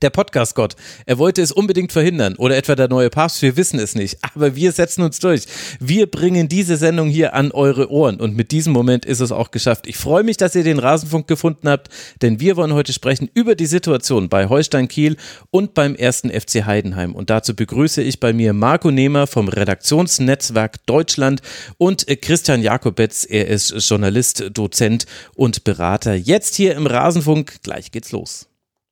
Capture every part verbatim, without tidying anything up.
Der Podcast-Gott, er wollte es unbedingt verhindern oder etwa der neue Papst, wir wissen es nicht, aber wir setzen uns durch. Wir bringen diese Sendung hier an eure Ohren und mit diesem Moment ist es auch geschafft. Ich freue mich, dass ihr den Rasenfunk gefunden habt, denn wir wollen heute sprechen über die Situation bei Holstein Kiel und beim ersten F C Heidenheim und dazu begrüße ich bei mir Marco Nehmer vom Redaktionsnetzwerk Deutschland und Christian Jakobetz, er ist Journalist, Dozent und Berater. Jetzt hier im Rasenfunk, gleich geht's los.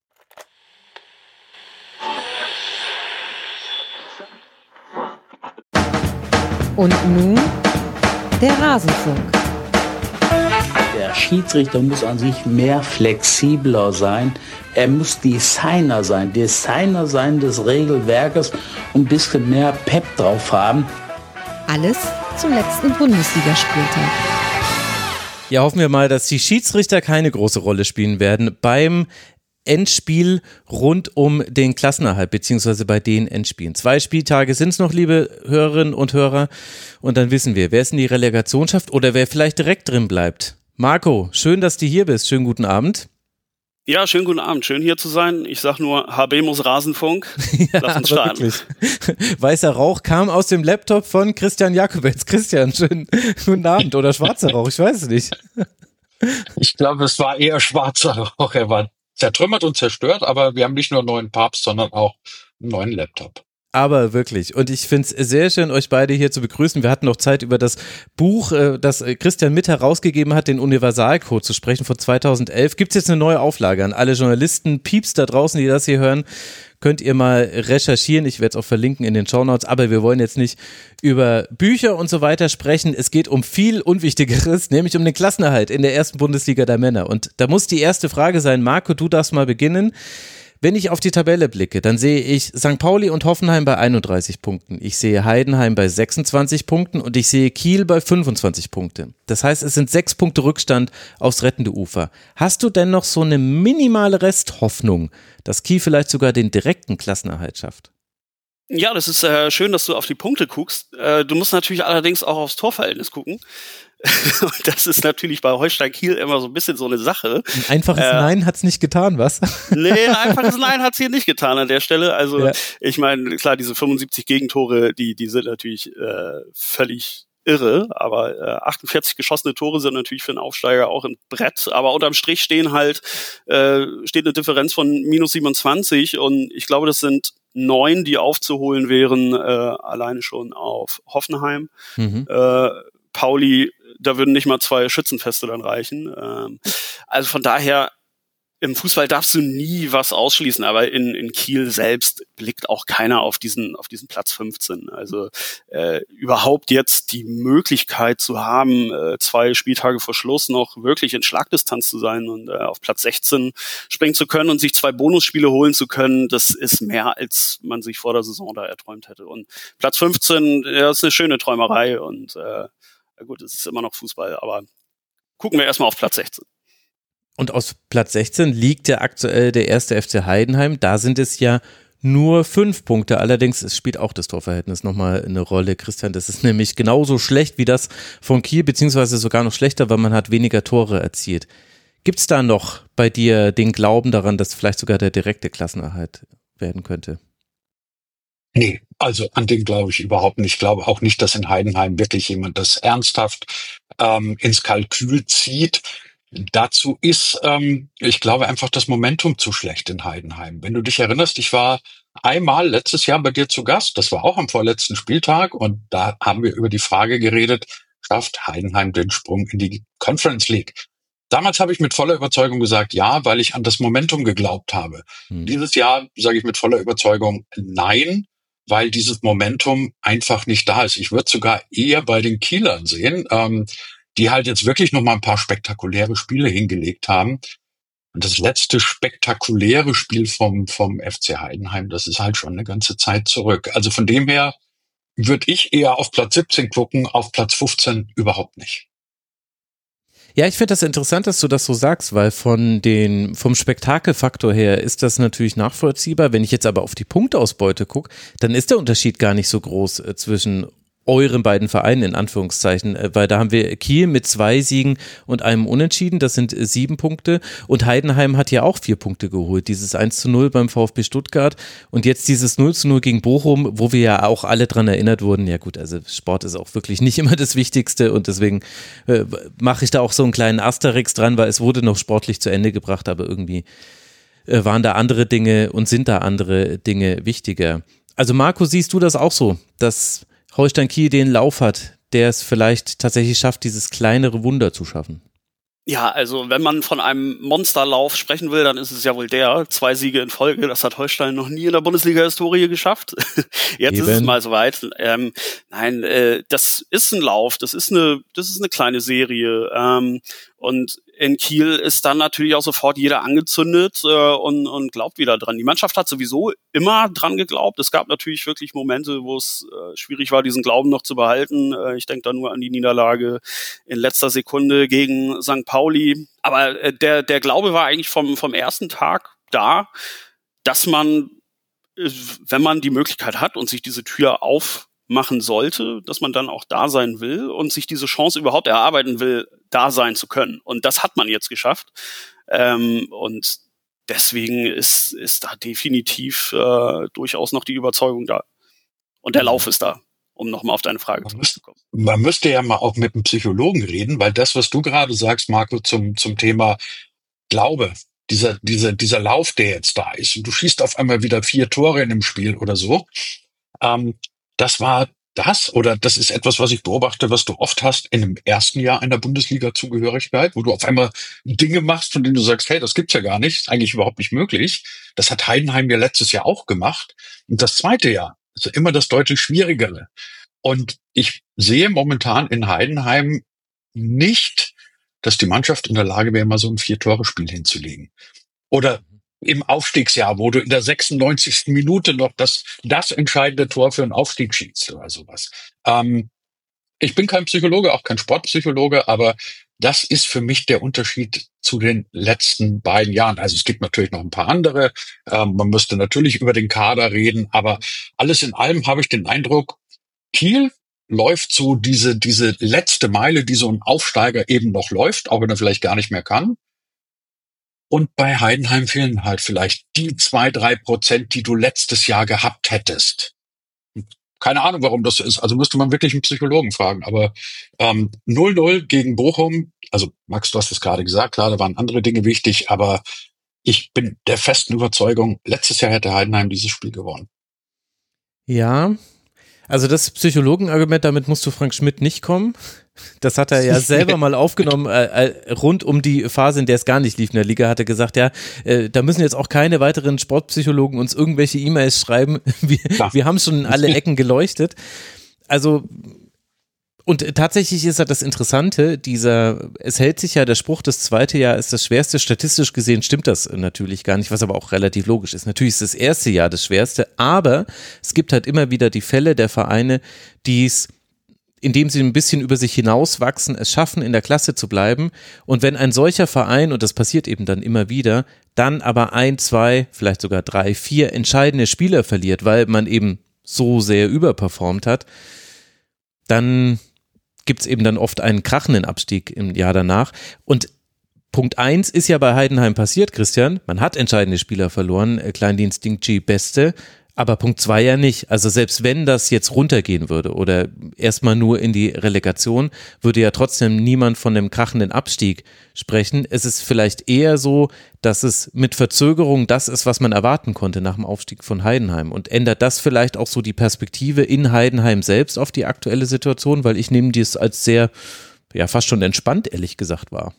Und nun der Rasenfunk. Der Schiedsrichter muss an sich mehr flexibler sein. Er muss Designer sein, Designer sein des Regelwerkes und ein bisschen mehr Pep drauf haben. Alles zum letzten Bundesligaspieltag. Ja, hoffen wir mal, dass die Schiedsrichter keine große Rolle spielen werden beim Endspiel rund um den Klassenerhalt, beziehungsweise bei den Endspielen. Zwei Spieltage sind es noch, liebe Hörerinnen und Hörer, und dann wissen wir, wer es in die Relegation schafft oder wer vielleicht direkt drin bleibt. Marco, schön, dass du hier bist. Schönen guten Abend. Ja, schönen guten Abend. Schön hier zu sein. Ich sag nur, Habemus Rasenfunk. Ja, lass uns starten. Wirklich. Weißer Rauch kam aus dem Laptop von Christian Jakobetz. Christian, schönen guten Abend. Oder schwarzer Rauch, ich weiß es nicht. Ich glaube, es war eher schwarzer Rauch. Er war zertrümmert und zerstört, aber wir haben nicht nur einen neuen Papst, sondern auch einen neuen Laptop. Aber wirklich. Und ich finde es sehr schön, euch beide hier zu begrüßen. Wir hatten noch Zeit, über das Buch, das Christian mit herausgegeben hat, den Universalcode zu sprechen von zweitausendelf. Gibt es jetzt eine neue Auflage an alle Journalisten, Pieps da draußen, die das hier hören? Könnt ihr mal recherchieren. Ich werde es auch verlinken in den Shownotes. Aber wir wollen jetzt nicht über Bücher und so weiter sprechen. Es geht um viel Unwichtigeres, nämlich um den Klassenerhalt in der ersten Bundesliga der Männer. Und da muss die erste Frage sein, Marco, du darfst mal beginnen. Wenn ich auf die Tabelle blicke, dann sehe ich Sankt Pauli und Hoffenheim bei einunddreißig Punkten. Ich sehe Heidenheim bei sechsundzwanzig Punkten und ich sehe Kiel bei fünfundzwanzig Punkten. Das heißt, es sind sechs Punkte Rückstand aufs rettende Ufer. Hast du denn noch so eine minimale Resthoffnung, dass Kiel vielleicht sogar den direkten Klassenerhalt schafft? Ja, das ist äh, schön, dass du auf die Punkte guckst. Äh, du musst natürlich allerdings auch aufs Torverhältnis gucken. Und das ist natürlich bei Holstein Kiel immer so ein bisschen so eine Sache. Ein einfaches äh, Nein hat's nicht getan, was? Nee, ein einfaches Nein hat's hier nicht getan an der Stelle. Also ja. Ich meine, klar, diese fünfundsiebzig Gegentore, die die sind natürlich äh, völlig irre, aber äh, achtundvierzig geschossene Tore sind natürlich für einen Aufsteiger auch ein Brett, aber unterm Strich stehen halt äh, steht eine Differenz von minus siebenundzwanzig und ich glaube, das sind neun, die aufzuholen wären, äh, alleine schon auf Hoffenheim. Mhm. Äh, Pauli, da würden nicht mal zwei Schützenfeste dann reichen. Ähm, also von daher, im Fußball darfst du nie was ausschließen, aber in, in Kiel selbst blickt auch keiner auf diesen, auf diesen Platz fünfzehn. Also äh, überhaupt jetzt die Möglichkeit zu haben, äh, zwei Spieltage vor Schluss noch wirklich in Schlagdistanz zu sein und äh, auf Platz sechzehn springen zu können und sich zwei Bonusspiele holen zu können, das ist mehr, als man sich vor der Saison da erträumt hätte. Und Platz fünfzehn, ja, ist eine schöne Träumerei und äh, gut, es ist immer noch Fußball, aber gucken wir erstmal auf Platz sechzehn. Und aus Platz sechzehn liegt ja aktuell der erste F C Heidenheim. Da sind es ja nur fünf Punkte. Allerdings es spielt auch das Torverhältnis nochmal eine Rolle, Christian. Das ist nämlich genauso schlecht wie das von Kiel, beziehungsweise sogar noch schlechter, weil man hat weniger Tore erzielt. Gibt's da noch bei dir den Glauben daran, dass vielleicht sogar der direkte Klassenerhalt werden könnte? Nee, also an den glaube ich überhaupt nicht. Ich glaube auch nicht, dass in Heidenheim wirklich jemand das ernsthaft ähm, ins Kalkül zieht. Dazu ist, ähm, ich glaube, einfach das Momentum zu schlecht in Heidenheim. Wenn du dich erinnerst, ich war einmal letztes Jahr bei dir zu Gast, das war auch am vorletzten Spieltag und da haben wir über die Frage geredet, schafft Heidenheim den Sprung in die Conference League? Damals habe ich mit voller Überzeugung gesagt, ja, weil ich an das Momentum geglaubt habe. Hm. Dieses Jahr sage ich mit voller Überzeugung, nein, weil dieses Momentum einfach nicht da ist. Ich würde sogar eher bei den Kielern sehen, ähm, die halt jetzt wirklich noch mal ein paar spektakuläre Spiele hingelegt haben. Und das letzte spektakuläre Spiel vom vom F C Heidenheim, das ist halt schon eine ganze Zeit zurück. Also von dem her würde ich eher auf Platz siebzehn gucken, auf Platz fünfzehn überhaupt nicht. Ja, ich finde das interessant, dass du das so sagst, weil von den, vom Spektakelfaktor her ist das natürlich nachvollziehbar. Wenn ich jetzt aber auf die Punkteausbeute gucke, dann ist der Unterschied gar nicht so groß äh, zwischen euren beiden Vereinen in Anführungszeichen, weil da haben wir Kiel mit zwei Siegen und einem Unentschieden, das sind sieben Punkte und Heidenheim hat ja auch vier Punkte geholt, dieses eins zu null beim VfB Stuttgart und jetzt dieses null zu null gegen Bochum, wo wir ja auch alle dran erinnert wurden, ja gut, also Sport ist auch wirklich nicht immer das Wichtigste und deswegen äh, mache ich da auch so einen kleinen Asterix dran, weil es wurde noch sportlich zu Ende gebracht, aber irgendwie äh, waren da andere Dinge und sind da andere Dinge wichtiger. Also Marco, siehst du das auch so, dass Holstein Kiel den Lauf hat, der es vielleicht tatsächlich schafft, dieses kleinere Wunder zu schaffen? Ja, also wenn man von einem Monsterlauf sprechen will, dann ist es ja wohl der. Zwei Siege in Folge, das hat Holstein noch nie in der Bundesliga-Historie geschafft. Jetzt Eben. ist es mal soweit. Ähm, nein, äh, das ist ein Lauf, das ist eine, das ist eine kleine Serie. Ähm, und in Kiel ist dann natürlich auch sofort jeder angezündet äh, und, und glaubt wieder dran. Die Mannschaft hat sowieso immer dran geglaubt. Es gab natürlich wirklich Momente, wo es äh, schwierig war, diesen Glauben noch zu behalten. Äh, ich denke da nur an die Niederlage in letzter Sekunde gegen Sankt Pauli. Aber äh, der, der Glaube war eigentlich vom, vom ersten Tag da, dass man, äh, wenn man die Möglichkeit hat und sich diese Tür auf machen sollte, dass man dann auch da sein will und sich diese Chance überhaupt erarbeiten will, da sein zu können. Und das hat man jetzt geschafft. Ähm, und deswegen ist, ist da definitiv äh, durchaus noch die Überzeugung da. Und der Lauf ist da, um nochmal auf deine Frage zurückzukommen. Man müsste ja mal auch mit einem Psychologen reden, weil das, was du gerade sagst, Marco, zum, zum Thema Glaube, dieser, dieser, dieser Lauf, der jetzt da ist, und du schießt auf einmal wieder vier Tore in einem Spiel oder so, ähm, das war das, oder das ist etwas, was ich beobachte, was du oft hast in dem ersten Jahr einer Bundesliga-Zugehörigkeit, wo du auf einmal Dinge machst, von denen du sagst, hey, das gibt's ja gar nicht, ist eigentlich überhaupt nicht möglich. Das hat Heidenheim ja letztes Jahr auch gemacht. Und das zweite Jahr ist also immer das deutlich schwierigere. Und ich sehe momentan in Heidenheim nicht, dass die Mannschaft in der Lage wäre, mal so ein Vier-Tore-Spiel hinzulegen. Oder im Aufstiegsjahr, wo du in der sechsundneunzigsten Minute noch das, das entscheidende Tor für einen Aufstieg schießt oder sowas. Ähm, ich bin kein Psychologe, auch kein Sportpsychologe, aber das ist für mich der Unterschied zu den letzten beiden Jahren. Also es gibt natürlich noch ein paar andere. Ähm, man müsste natürlich über den Kader reden, aber alles in allem habe ich den Eindruck, Kiel läuft so diese, diese letzte Meile, die so ein Aufsteiger eben noch läuft, auch wenn er vielleicht gar nicht mehr kann. Und bei Heidenheim fehlen halt vielleicht die zwei, drei Prozent, die du letztes Jahr gehabt hättest. Keine Ahnung, warum das so ist. Also müsste man wirklich einen Psychologen fragen. Aber ähm, null null gegen Bochum, also Max, du hast es gerade gesagt, klar, da waren andere Dinge wichtig, aber ich bin der festen Überzeugung, letztes Jahr hätte Heidenheim dieses Spiel gewonnen. Ja, also das Psychologenargument, damit musst du Frank Schmidt nicht kommen. Das hat er ja selber mal aufgenommen, äh, rund um die Phase, in der es gar nicht lief in der Liga, hat er gesagt, ja, äh, da müssen jetzt auch keine weiteren Sportpsychologen uns irgendwelche E-Mails schreiben. Wir, wir haben schon in alle Ecken geleuchtet. Also, und tatsächlich ist ja das Interessante, dieser, es hält sich ja der Spruch, das zweite Jahr ist das schwerste. Statistisch gesehen stimmt das natürlich gar nicht, was aber auch relativ logisch ist. Natürlich ist das erste Jahr das schwerste, aber es gibt halt immer wieder die Fälle der Vereine, die es, indem sie ein bisschen über sich hinauswachsen, es schaffen, in der Klasse zu bleiben. Und wenn ein solcher Verein, und das passiert eben dann immer wieder, dann aber ein, zwei, vielleicht sogar drei, vier entscheidende Spieler verliert, weil man eben so sehr überperformt hat, dann gibt es eben dann oft einen krachenden Abstieg im Jahr danach. Und Punkt eins ist ja bei Heidenheim passiert, Christian. Man hat entscheidende Spieler verloren, Kleindienst Dingchi Beste, aber Punkt zwei ja nicht. Also selbst wenn das jetzt runtergehen würde oder erstmal nur in die Relegation, würde ja trotzdem niemand von dem krachenden Abstieg sprechen. Es ist vielleicht eher so, dass es mit Verzögerung das ist, was man erwarten konnte nach dem Aufstieg von Heidenheim. Und ändert das vielleicht auch so die Perspektive in Heidenheim selbst auf die aktuelle Situation? Weil ich nehme dies als sehr, ja fast schon entspannt, ehrlich gesagt, wahr.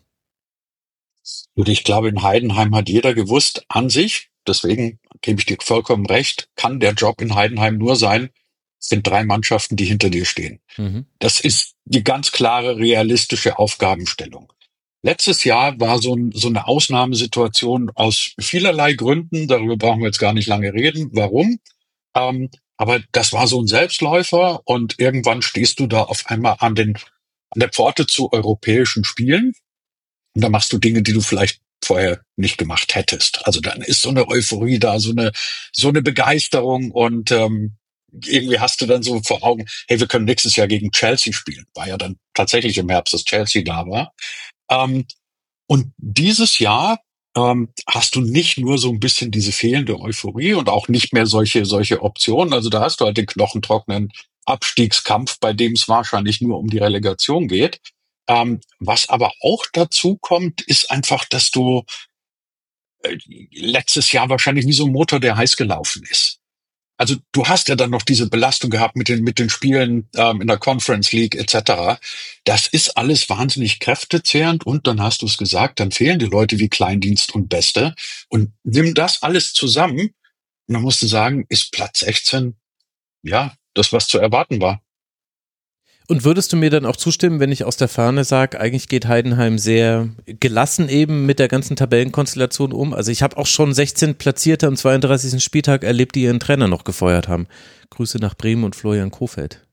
Und ich glaube, in Heidenheim hat jeder gewusst, an sich, deswegen gebe ich dir vollkommen recht, kann der Job in Heidenheim nur sein, es sind drei Mannschaften, die hinter dir stehen. Mhm. Das ist die ganz klare, realistische Aufgabenstellung. Letztes Jahr war so, ein, so eine Ausnahmesituation aus vielerlei Gründen, darüber brauchen wir jetzt gar nicht lange reden, warum. Ähm, aber das war so ein Selbstläufer und irgendwann stehst du da auf einmal an, den, an der Pforte zu europäischen Spielen und da machst du Dinge, die du vielleicht vorher nicht gemacht hättest. Also dann ist so eine Euphorie da, so eine so eine Begeisterung und ähm, irgendwie hast du dann so vor Augen, hey, wir können nächstes Jahr gegen Chelsea spielen. War ja dann tatsächlich im Herbst, dass Chelsea da war. Ähm, und dieses Jahr ähm, hast du nicht nur so ein bisschen diese fehlende Euphorie und auch nicht mehr solche solche Optionen. Also da hast du halt den knochentrockenen Abstiegskampf, bei dem es wahrscheinlich nur um die Relegation geht. Ähm, was aber auch dazu kommt, ist einfach, dass du äh, letztes Jahr wahrscheinlich wie so ein Motor, der heiß gelaufen ist. Also du hast ja dann noch diese Belastung gehabt mit den mit den Spielen ähm, in der Conference League et cetera. Das ist alles wahnsinnig kräftezehrend und dann hast du es gesagt, dann fehlen die Leute wie Kleindienst und Beste und nimm das alles zusammen und dann musst du sagen, ist Platz sechzehn ja das, was zu erwarten war. Und würdest du mir dann auch zustimmen, wenn ich aus der Ferne sage, eigentlich geht Heidenheim sehr gelassen eben mit der ganzen Tabellenkonstellation um? Also ich habe auch schon sechzehn Platzierte am zweiunddreißigsten Spieltag erlebt, die ihren Trainer noch gefeuert haben. Grüße nach Bremen und Florian Kohfeldt.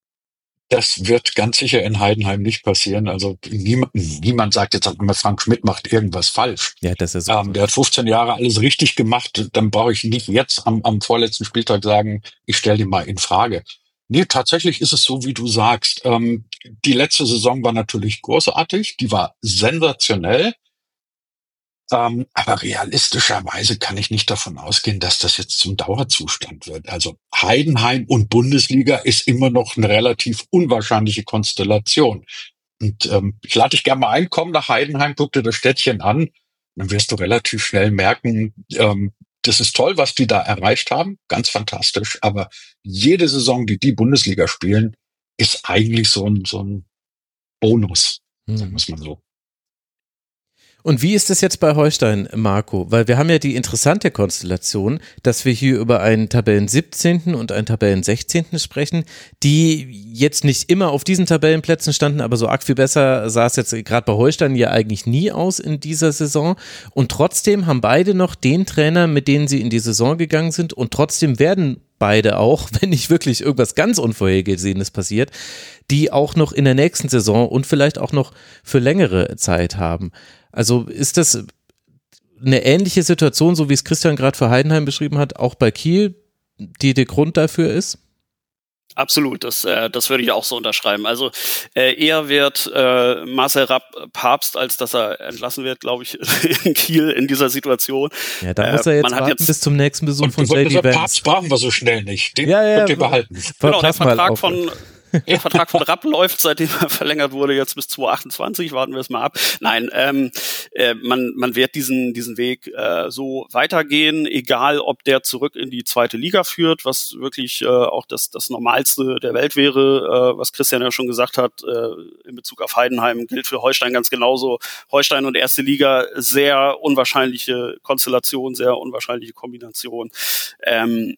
Das wird ganz sicher in Heidenheim nicht passieren. Also niemand, niemand sagt jetzt immer, Frank Schmidt macht irgendwas falsch. Ja, das ist so. Ähm, der hat fünfzehn Jahre alles richtig gemacht. Dann brauche ich nicht jetzt am, am vorletzten Spieltag sagen, ich stelle den mal in Frage. Nee, tatsächlich ist es so, wie du sagst. Ähm, die letzte Saison war natürlich großartig, die war sensationell. Ähm, aber realistischerweise kann ich nicht davon ausgehen, dass das jetzt zum Dauerzustand wird. Also Heidenheim und Bundesliga ist immer noch eine relativ unwahrscheinliche Konstellation. Und ähm, ich lade dich gerne mal ein, komm nach Heidenheim, guck dir das Städtchen an, dann wirst du relativ schnell merken, ähm, das ist toll, was die da erreicht haben, ganz fantastisch, aber jede Saison, die die Bundesliga spielen, ist eigentlich so ein, so ein Bonus, hm. sagen wir es mal so. Und wie ist es jetzt bei Holstein, Marco? Weil wir haben ja die interessante Konstellation, dass wir hier über einen Tabellen siebzehnten und einen Tabellen sechzehnten sprechen, die jetzt nicht immer auf diesen Tabellenplätzen standen, aber so arg viel besser sah es jetzt gerade bei Holstein ja eigentlich nie aus in dieser Saison. Und trotzdem haben beide noch den Trainer, mit denen sie in die Saison gegangen sind, und trotzdem werden beide auch, wenn nicht wirklich irgendwas ganz Unvorhergesehenes passiert, die auch noch in der nächsten Saison und vielleicht auch noch für längere Zeit haben. Also ist das eine ähnliche Situation, so wie es Christian gerade für Heidenheim beschrieben hat, auch bei Kiel, die der Grund dafür ist? Absolut, das, äh, das würde ich auch so unterschreiben. Also äh, eher wird äh, Marcel Rapp Papst, als dass er entlassen wird, glaube ich, in Kiel in dieser Situation. Ja, da muss er jetzt äh, warten jetzt bis zum nächsten Besuch von J D Vance. Papst brauchen wir so schnell nicht, den ja, ja, könnt ihr behalten. Genau, der Vertrag von Der Vertrag von Rapp läuft, seitdem er verlängert wurde, jetzt bis zwanzig achtundzwanzig. Warten wir es mal ab. Nein, ähm, äh, man, man wird diesen, diesen Weg äh, so weitergehen, egal ob der zurück in die zweite Liga führt, was wirklich äh, auch das, das Normalste der Welt wäre, äh, was Christian ja schon gesagt hat, äh, in Bezug auf Heidenheim gilt für Holstein ganz genauso. Holstein und erste Liga, sehr unwahrscheinliche Konstellation, sehr unwahrscheinliche Kombination. Ähm,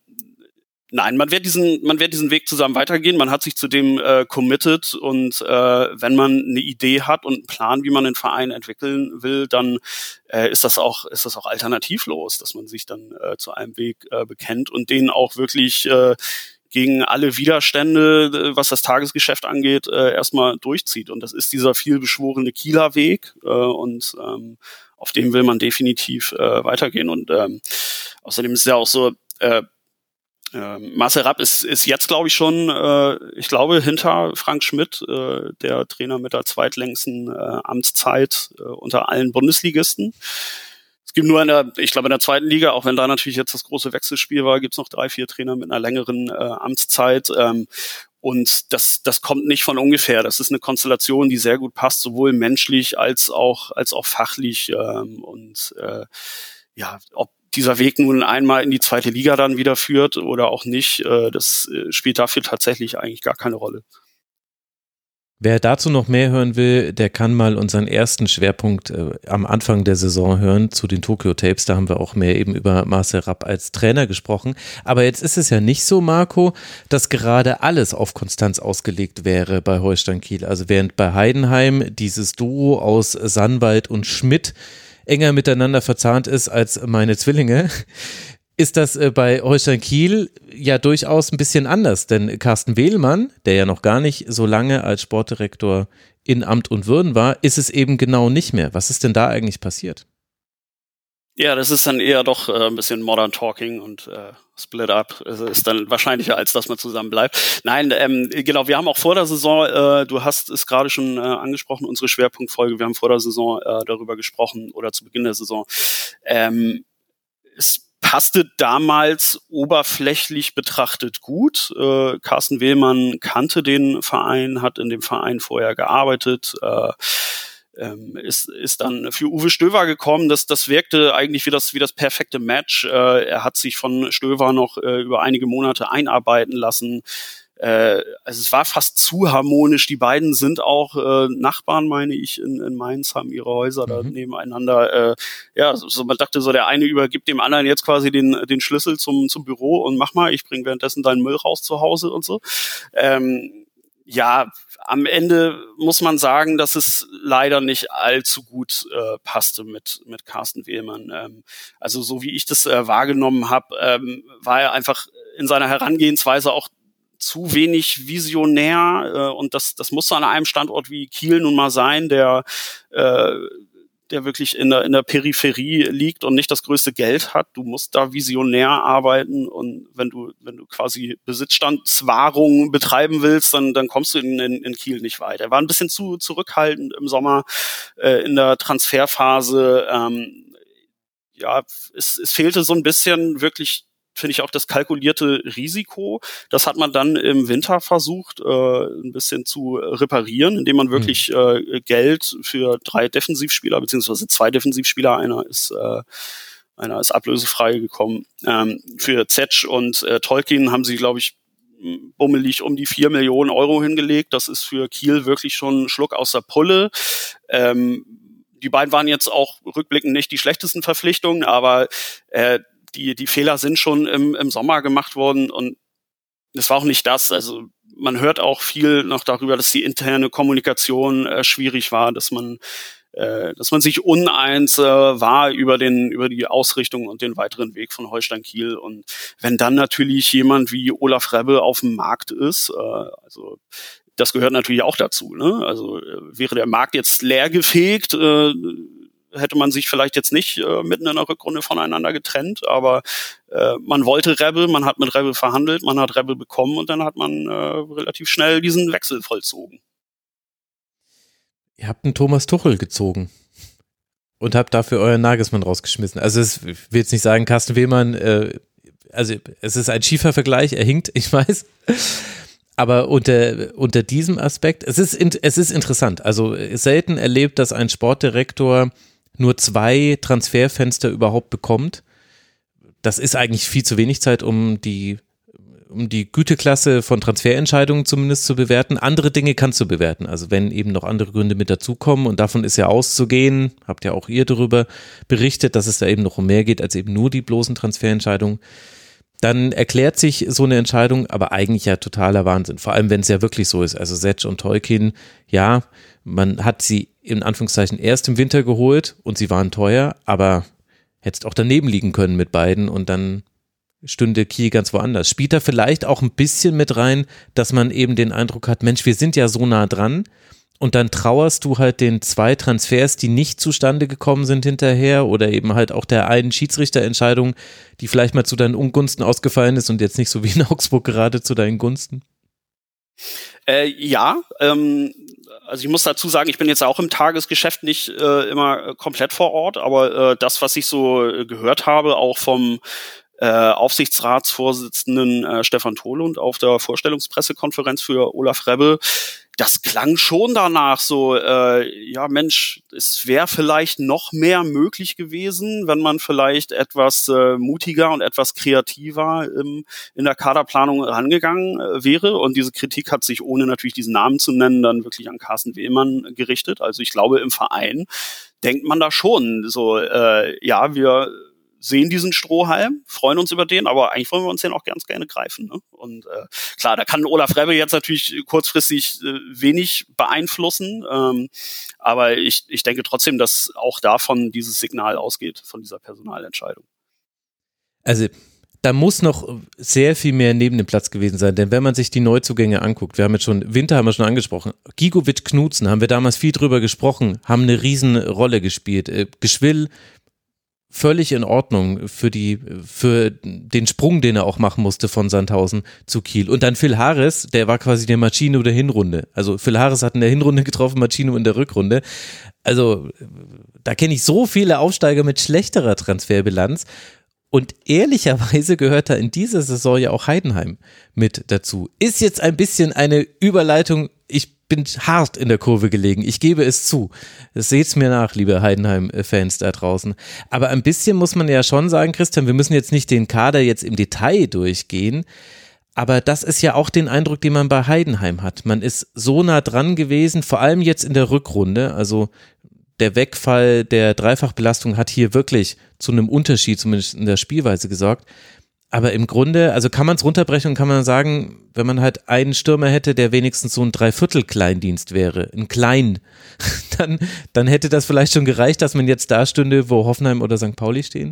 Nein, man wird diesen, man wird diesen Weg zusammen weitergehen. Man hat sich zu dem äh, committed und äh, wenn man eine Idee hat und einen Plan, wie man den Verein entwickeln will, dann äh, ist das auch, ist das auch alternativlos, dass man sich dann äh, zu einem Weg äh, bekennt und den auch wirklich äh, gegen alle Widerstände, was das Tagesgeschäft angeht, äh, erstmal durchzieht. Und das ist dieser vielbeschworene Kieler Weg äh, und ähm, auf dem will man definitiv äh, weitergehen. Und ähm, außerdem ist es ja auch so, äh, Ähm, Marcel Rapp ist, ist jetzt, glaube ich, schon, äh, ich glaube, hinter Frank Schmidt, äh, der Trainer mit der zweitlängsten äh, Amtszeit äh, unter allen Bundesligisten. Es gibt nur in der, ich glaube, in der zweiten Liga, auch wenn da natürlich jetzt das große Wechselspiel war, gibt es noch drei, vier Trainer mit einer längeren äh, Amtszeit. Ähm, und das, das kommt nicht von ungefähr. Das ist eine Konstellation, die sehr gut passt, sowohl menschlich als auch, als auch fachlich. Ähm, und äh, ja, ob dieser Weg nun einmal in die zweite Liga dann wieder führt oder auch nicht, das spielt dafür tatsächlich eigentlich gar keine Rolle. Wer dazu noch mehr hören will, der kann mal unseren ersten Schwerpunkt äh, am Anfang der Saison hören zu den Tokyo Tapes. Da haben wir auch mehr eben über Marcel Rapp als Trainer gesprochen. Aber jetzt ist es ja nicht so, Marco, dass gerade alles auf Konstanz ausgelegt wäre bei Holstein Kiel. Also während bei Heidenheim dieses Duo aus Sandwald und Schmidt enger miteinander verzahnt ist als meine Zwillinge, ist das äh, bei Holstein Kiel ja durchaus ein bisschen anders, denn Carsten Wehlmann, der ja noch gar nicht so lange als Sportdirektor in Amt und Würden war, ist es eben genau nicht mehr. Was ist denn da eigentlich passiert? Ja, das ist dann eher doch äh, ein bisschen Modern Talking und äh, Split Up also ist dann wahrscheinlicher, als dass man zusammen bleibt. Nein, ähm, genau, wir haben auch vor der Saison, äh, du hast es gerade schon äh, angesprochen, unsere Schwerpunktfolge, wir haben vor der Saison äh, darüber gesprochen oder zu Beginn der Saison. Ähm, es passte damals oberflächlich betrachtet gut. Äh, Carsten Wehlmann kannte den Verein, hat in dem Verein vorher gearbeitet, äh, Ähm, ist ist dann für Uwe Stöver gekommen. Das das wirkte eigentlich wie das wie das perfekte Match. Äh, er hat sich von Stöver noch äh, über einige Monate einarbeiten lassen. Äh, also es war fast zu harmonisch. Die beiden sind auch äh, Nachbarn, meine ich, in, in Mainz, haben ihre Häuser mhm. da nebeneinander. Äh, ja, so, man dachte so, der eine übergibt dem anderen jetzt quasi den den Schlüssel zum zum Büro und mach mal, ich bring währenddessen deinen Müll raus zu Hause und so. Ähm, Ja, am Ende muss man sagen, dass es leider nicht allzu gut äh, passte mit mit Carsten Wehlmann. Ähm, also so wie ich das äh, wahrgenommen habe, ähm, war er einfach in seiner Herangehensweise auch zu wenig visionär äh, und das das muss an einem Standort wie Kiel nun mal sein, der äh, der wirklich in der in der Peripherie liegt und nicht das größte Geld hat. Du musst da visionär arbeiten und wenn du wenn du quasi Besitzstandswahrung betreiben willst, dann dann kommst du in, in, in Kiel nicht weit. Er war ein bisschen zu zurückhaltend im Sommer äh, in der Transferphase. Ähm, ja, es, es fehlte so ein bisschen wirklich, finde ich, auch das kalkulierte Risiko. Das hat man dann im Winter versucht, äh, ein bisschen zu reparieren, indem man wirklich äh, Geld für drei Defensivspieler, beziehungsweise zwei Defensivspieler, einer ist äh, einer ist ablösefrei gekommen. Ähm, für Zetsch und äh, Tolkien haben sie, glaube ich, bummelig um die vier Millionen Euro hingelegt. Das ist für Kiel wirklich schon ein Schluck aus der Pulle. Ähm, die beiden waren jetzt auch rückblickend nicht die schlechtesten Verpflichtungen, aber äh, die die Fehler sind schon im, im Sommer gemacht worden und das war auch nicht das. Also man hört auch viel noch darüber, dass die interne Kommunikation äh, schwierig war, dass man äh, dass man sich uneins äh, war über den über die Ausrichtung und den weiteren Weg von Holstein Kiel. Und wenn dann natürlich jemand wie Olaf Rebbe auf dem Markt ist, äh, also das gehört natürlich auch dazu, ne? Also äh, wäre der Markt jetzt leer gefegt, äh, hätte man sich vielleicht jetzt nicht äh, mitten in der Rückrunde voneinander getrennt, aber äh, man wollte Rebbe, man hat mit Rebbe verhandelt, man hat Rebbe bekommen und dann hat man äh, relativ schnell diesen Wechsel vollzogen. Ihr habt einen Thomas Tuchel gezogen und habt dafür euren Nagelsmann rausgeschmissen. Also es, ich will jetzt nicht sagen, Carsten Wehlmann, äh, also es ist ein schiefer Vergleich, er hinkt, ich weiß. Aber unter, unter diesem Aspekt, es ist, es ist interessant. Also selten erlebt, dass ein Sportdirektor nur zwei Transferfenster überhaupt bekommt. Das ist eigentlich viel zu wenig Zeit, um die, um die Güteklasse von Transferentscheidungen zumindest zu bewerten. Andere Dinge kannst du bewerten. Also wenn eben noch andere Gründe mit dazukommen und davon ist ja auszugehen, habt ja auch ihr darüber berichtet, dass es da eben noch um mehr geht als eben nur die bloßen Transferentscheidungen. Dann erklärt sich so eine Entscheidung, aber eigentlich ja totaler Wahnsinn. Vor allem, wenn es ja wirklich so ist. Also Zetsch und Tolkien, ja, man hat sie in Anführungszeichen erst im Winter geholt und sie waren teuer, aber hättest auch daneben liegen können mit beiden und dann stünde Kiel ganz woanders. Spielt da vielleicht auch ein bisschen mit rein, dass man eben den Eindruck hat, Mensch, wir sind ja so nah dran. Und dann trauerst du halt den zwei Transfers, die nicht zustande gekommen sind hinterher oder eben halt auch der einen Schiedsrichterentscheidung, die vielleicht mal zu deinen Ungunsten ausgefallen ist und jetzt nicht so wie in Augsburg gerade zu deinen Gunsten? Äh, ja, ähm, also ich muss dazu sagen, ich bin jetzt auch im Tagesgeschäft nicht äh, immer komplett vor Ort, aber äh, das, was ich so äh, gehört habe, auch vom äh, Aufsichtsratsvorsitzenden äh, Stefan Tholund auf der Vorstellungspressekonferenz für Olaf Rebbe, das klang schon danach so, äh, ja Mensch, es wäre vielleicht noch mehr möglich gewesen, wenn man vielleicht etwas äh, mutiger und etwas kreativer im, in der Kaderplanung rangegangen äh, wäre. Und diese Kritik hat sich, ohne natürlich diesen Namen zu nennen, dann wirklich an Carsten Wehlmann gerichtet. Also ich glaube, im Verein denkt man da schon so, äh, ja, wir sehen diesen Strohhalm, freuen uns über den, aber eigentlich wollen wir uns den auch ganz gerne greifen. Ne? Und äh, klar, da kann Olaf Rebbe jetzt natürlich kurzfristig äh, wenig beeinflussen, ähm, aber ich, ich denke trotzdem, dass auch davon dieses Signal ausgeht, von dieser Personalentscheidung. Also da muss noch sehr viel mehr neben dem Platz gewesen sein, denn wenn man sich die Neuzugänge anguckt, wir haben jetzt schon, Winter haben wir schon angesprochen, Gigovic, Knutzen, haben wir damals viel drüber gesprochen, haben eine riesen Rolle gespielt, äh, Geschwill, völlig in Ordnung für die, für den Sprung, den er auch machen musste von Sandhausen zu Kiel. Und dann Phil Harris, der war quasi der Machino der Hinrunde. Also Phil Harris hat in der Hinrunde getroffen, Machino in der Rückrunde. Also da kenne ich so viele Aufsteiger mit schlechterer Transferbilanz. Und ehrlicherweise gehört da in dieser Saison ja auch Heidenheim mit dazu. Ist jetzt ein bisschen eine Überleitung, ich bin hart in der Kurve gelegen, ich gebe es zu. Seht's mir nach, liebe Heidenheim-Fans da draußen. Aber ein bisschen muss man ja schon sagen, Christian, wir müssen jetzt nicht den Kader jetzt im Detail durchgehen, aber das ist ja auch den Eindruck, den man bei Heidenheim hat. Man ist so nah dran gewesen, vor allem jetzt in der Rückrunde, also der Wegfall der Dreifachbelastung hat hier wirklich zu einem Unterschied, zumindest in der Spielweise, gesorgt. Aber im Grunde, also kann man es runterbrechen und kann man sagen, wenn man halt einen Stürmer hätte, der wenigstens so ein Dreiviertel-Kleindienst wäre, ein Klein, dann, dann hätte das vielleicht schon gereicht, dass man jetzt da stünde, wo Hoffenheim oder Sankt Pauli stehen?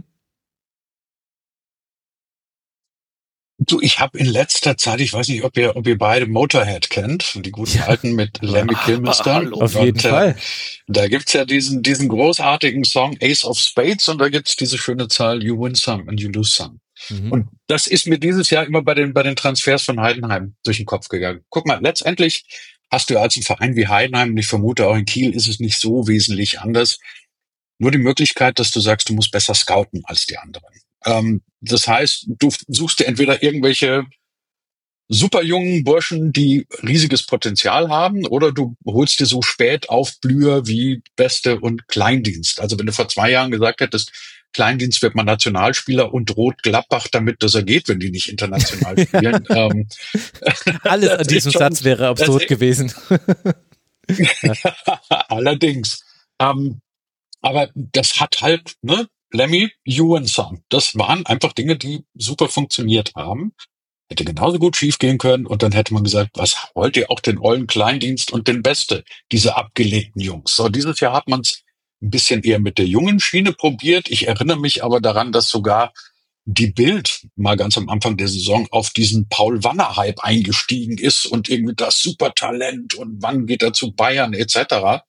Du, ich habe in letzter Zeit, ich weiß nicht, ob ihr, ob ihr beide Motorhead kennt, die guten ja. Alten mit Lemmy Kilmister. Auf jeden und, Fall. Äh, da gibt's ja diesen, diesen großartigen Song Ace of Spades und da gibt's diese schöne Zahl You win some and you lose some. Mhm. Und das ist mir dieses Jahr immer bei den, bei den Transfers von Heidenheim durch den Kopf gegangen. Guck mal, letztendlich hast du als ein Verein wie Heidenheim, und ich vermute auch in Kiel ist es nicht so wesentlich anders, nur die Möglichkeit, dass du sagst, du musst besser scouten als die anderen. Ähm, das heißt, du suchst dir entweder irgendwelche super jungen Burschen, die riesiges Potenzial haben, oder du holst dir so spät Aufblüher wie Beste und Kleindienst. Also wenn du vor zwei Jahren gesagt hättest, Kleindienst wird mal Nationalspieler und droht Gladbach damit, dass er geht, wenn die nicht international spielen. ähm, Alles an diesem schon, Satz wäre absurd ist, gewesen. Allerdings. Ähm, aber das hat halt, ne, Lemmy, you and some. Das waren einfach Dinge, die super funktioniert haben. Hätte genauso gut schief gehen können und dann hätte man gesagt, was wollt ihr auch den ollen Kleindienst und den Beste, diese abgelegten Jungs. So, dieses Jahr hat man es ein bisschen eher mit der jungen Schiene probiert. Ich erinnere mich aber daran, dass sogar die Bild mal ganz am Anfang der Saison auf diesen Paul Wanner-Hype eingestiegen ist und irgendwie das Supertalent und wann geht er zu Bayern et cetera.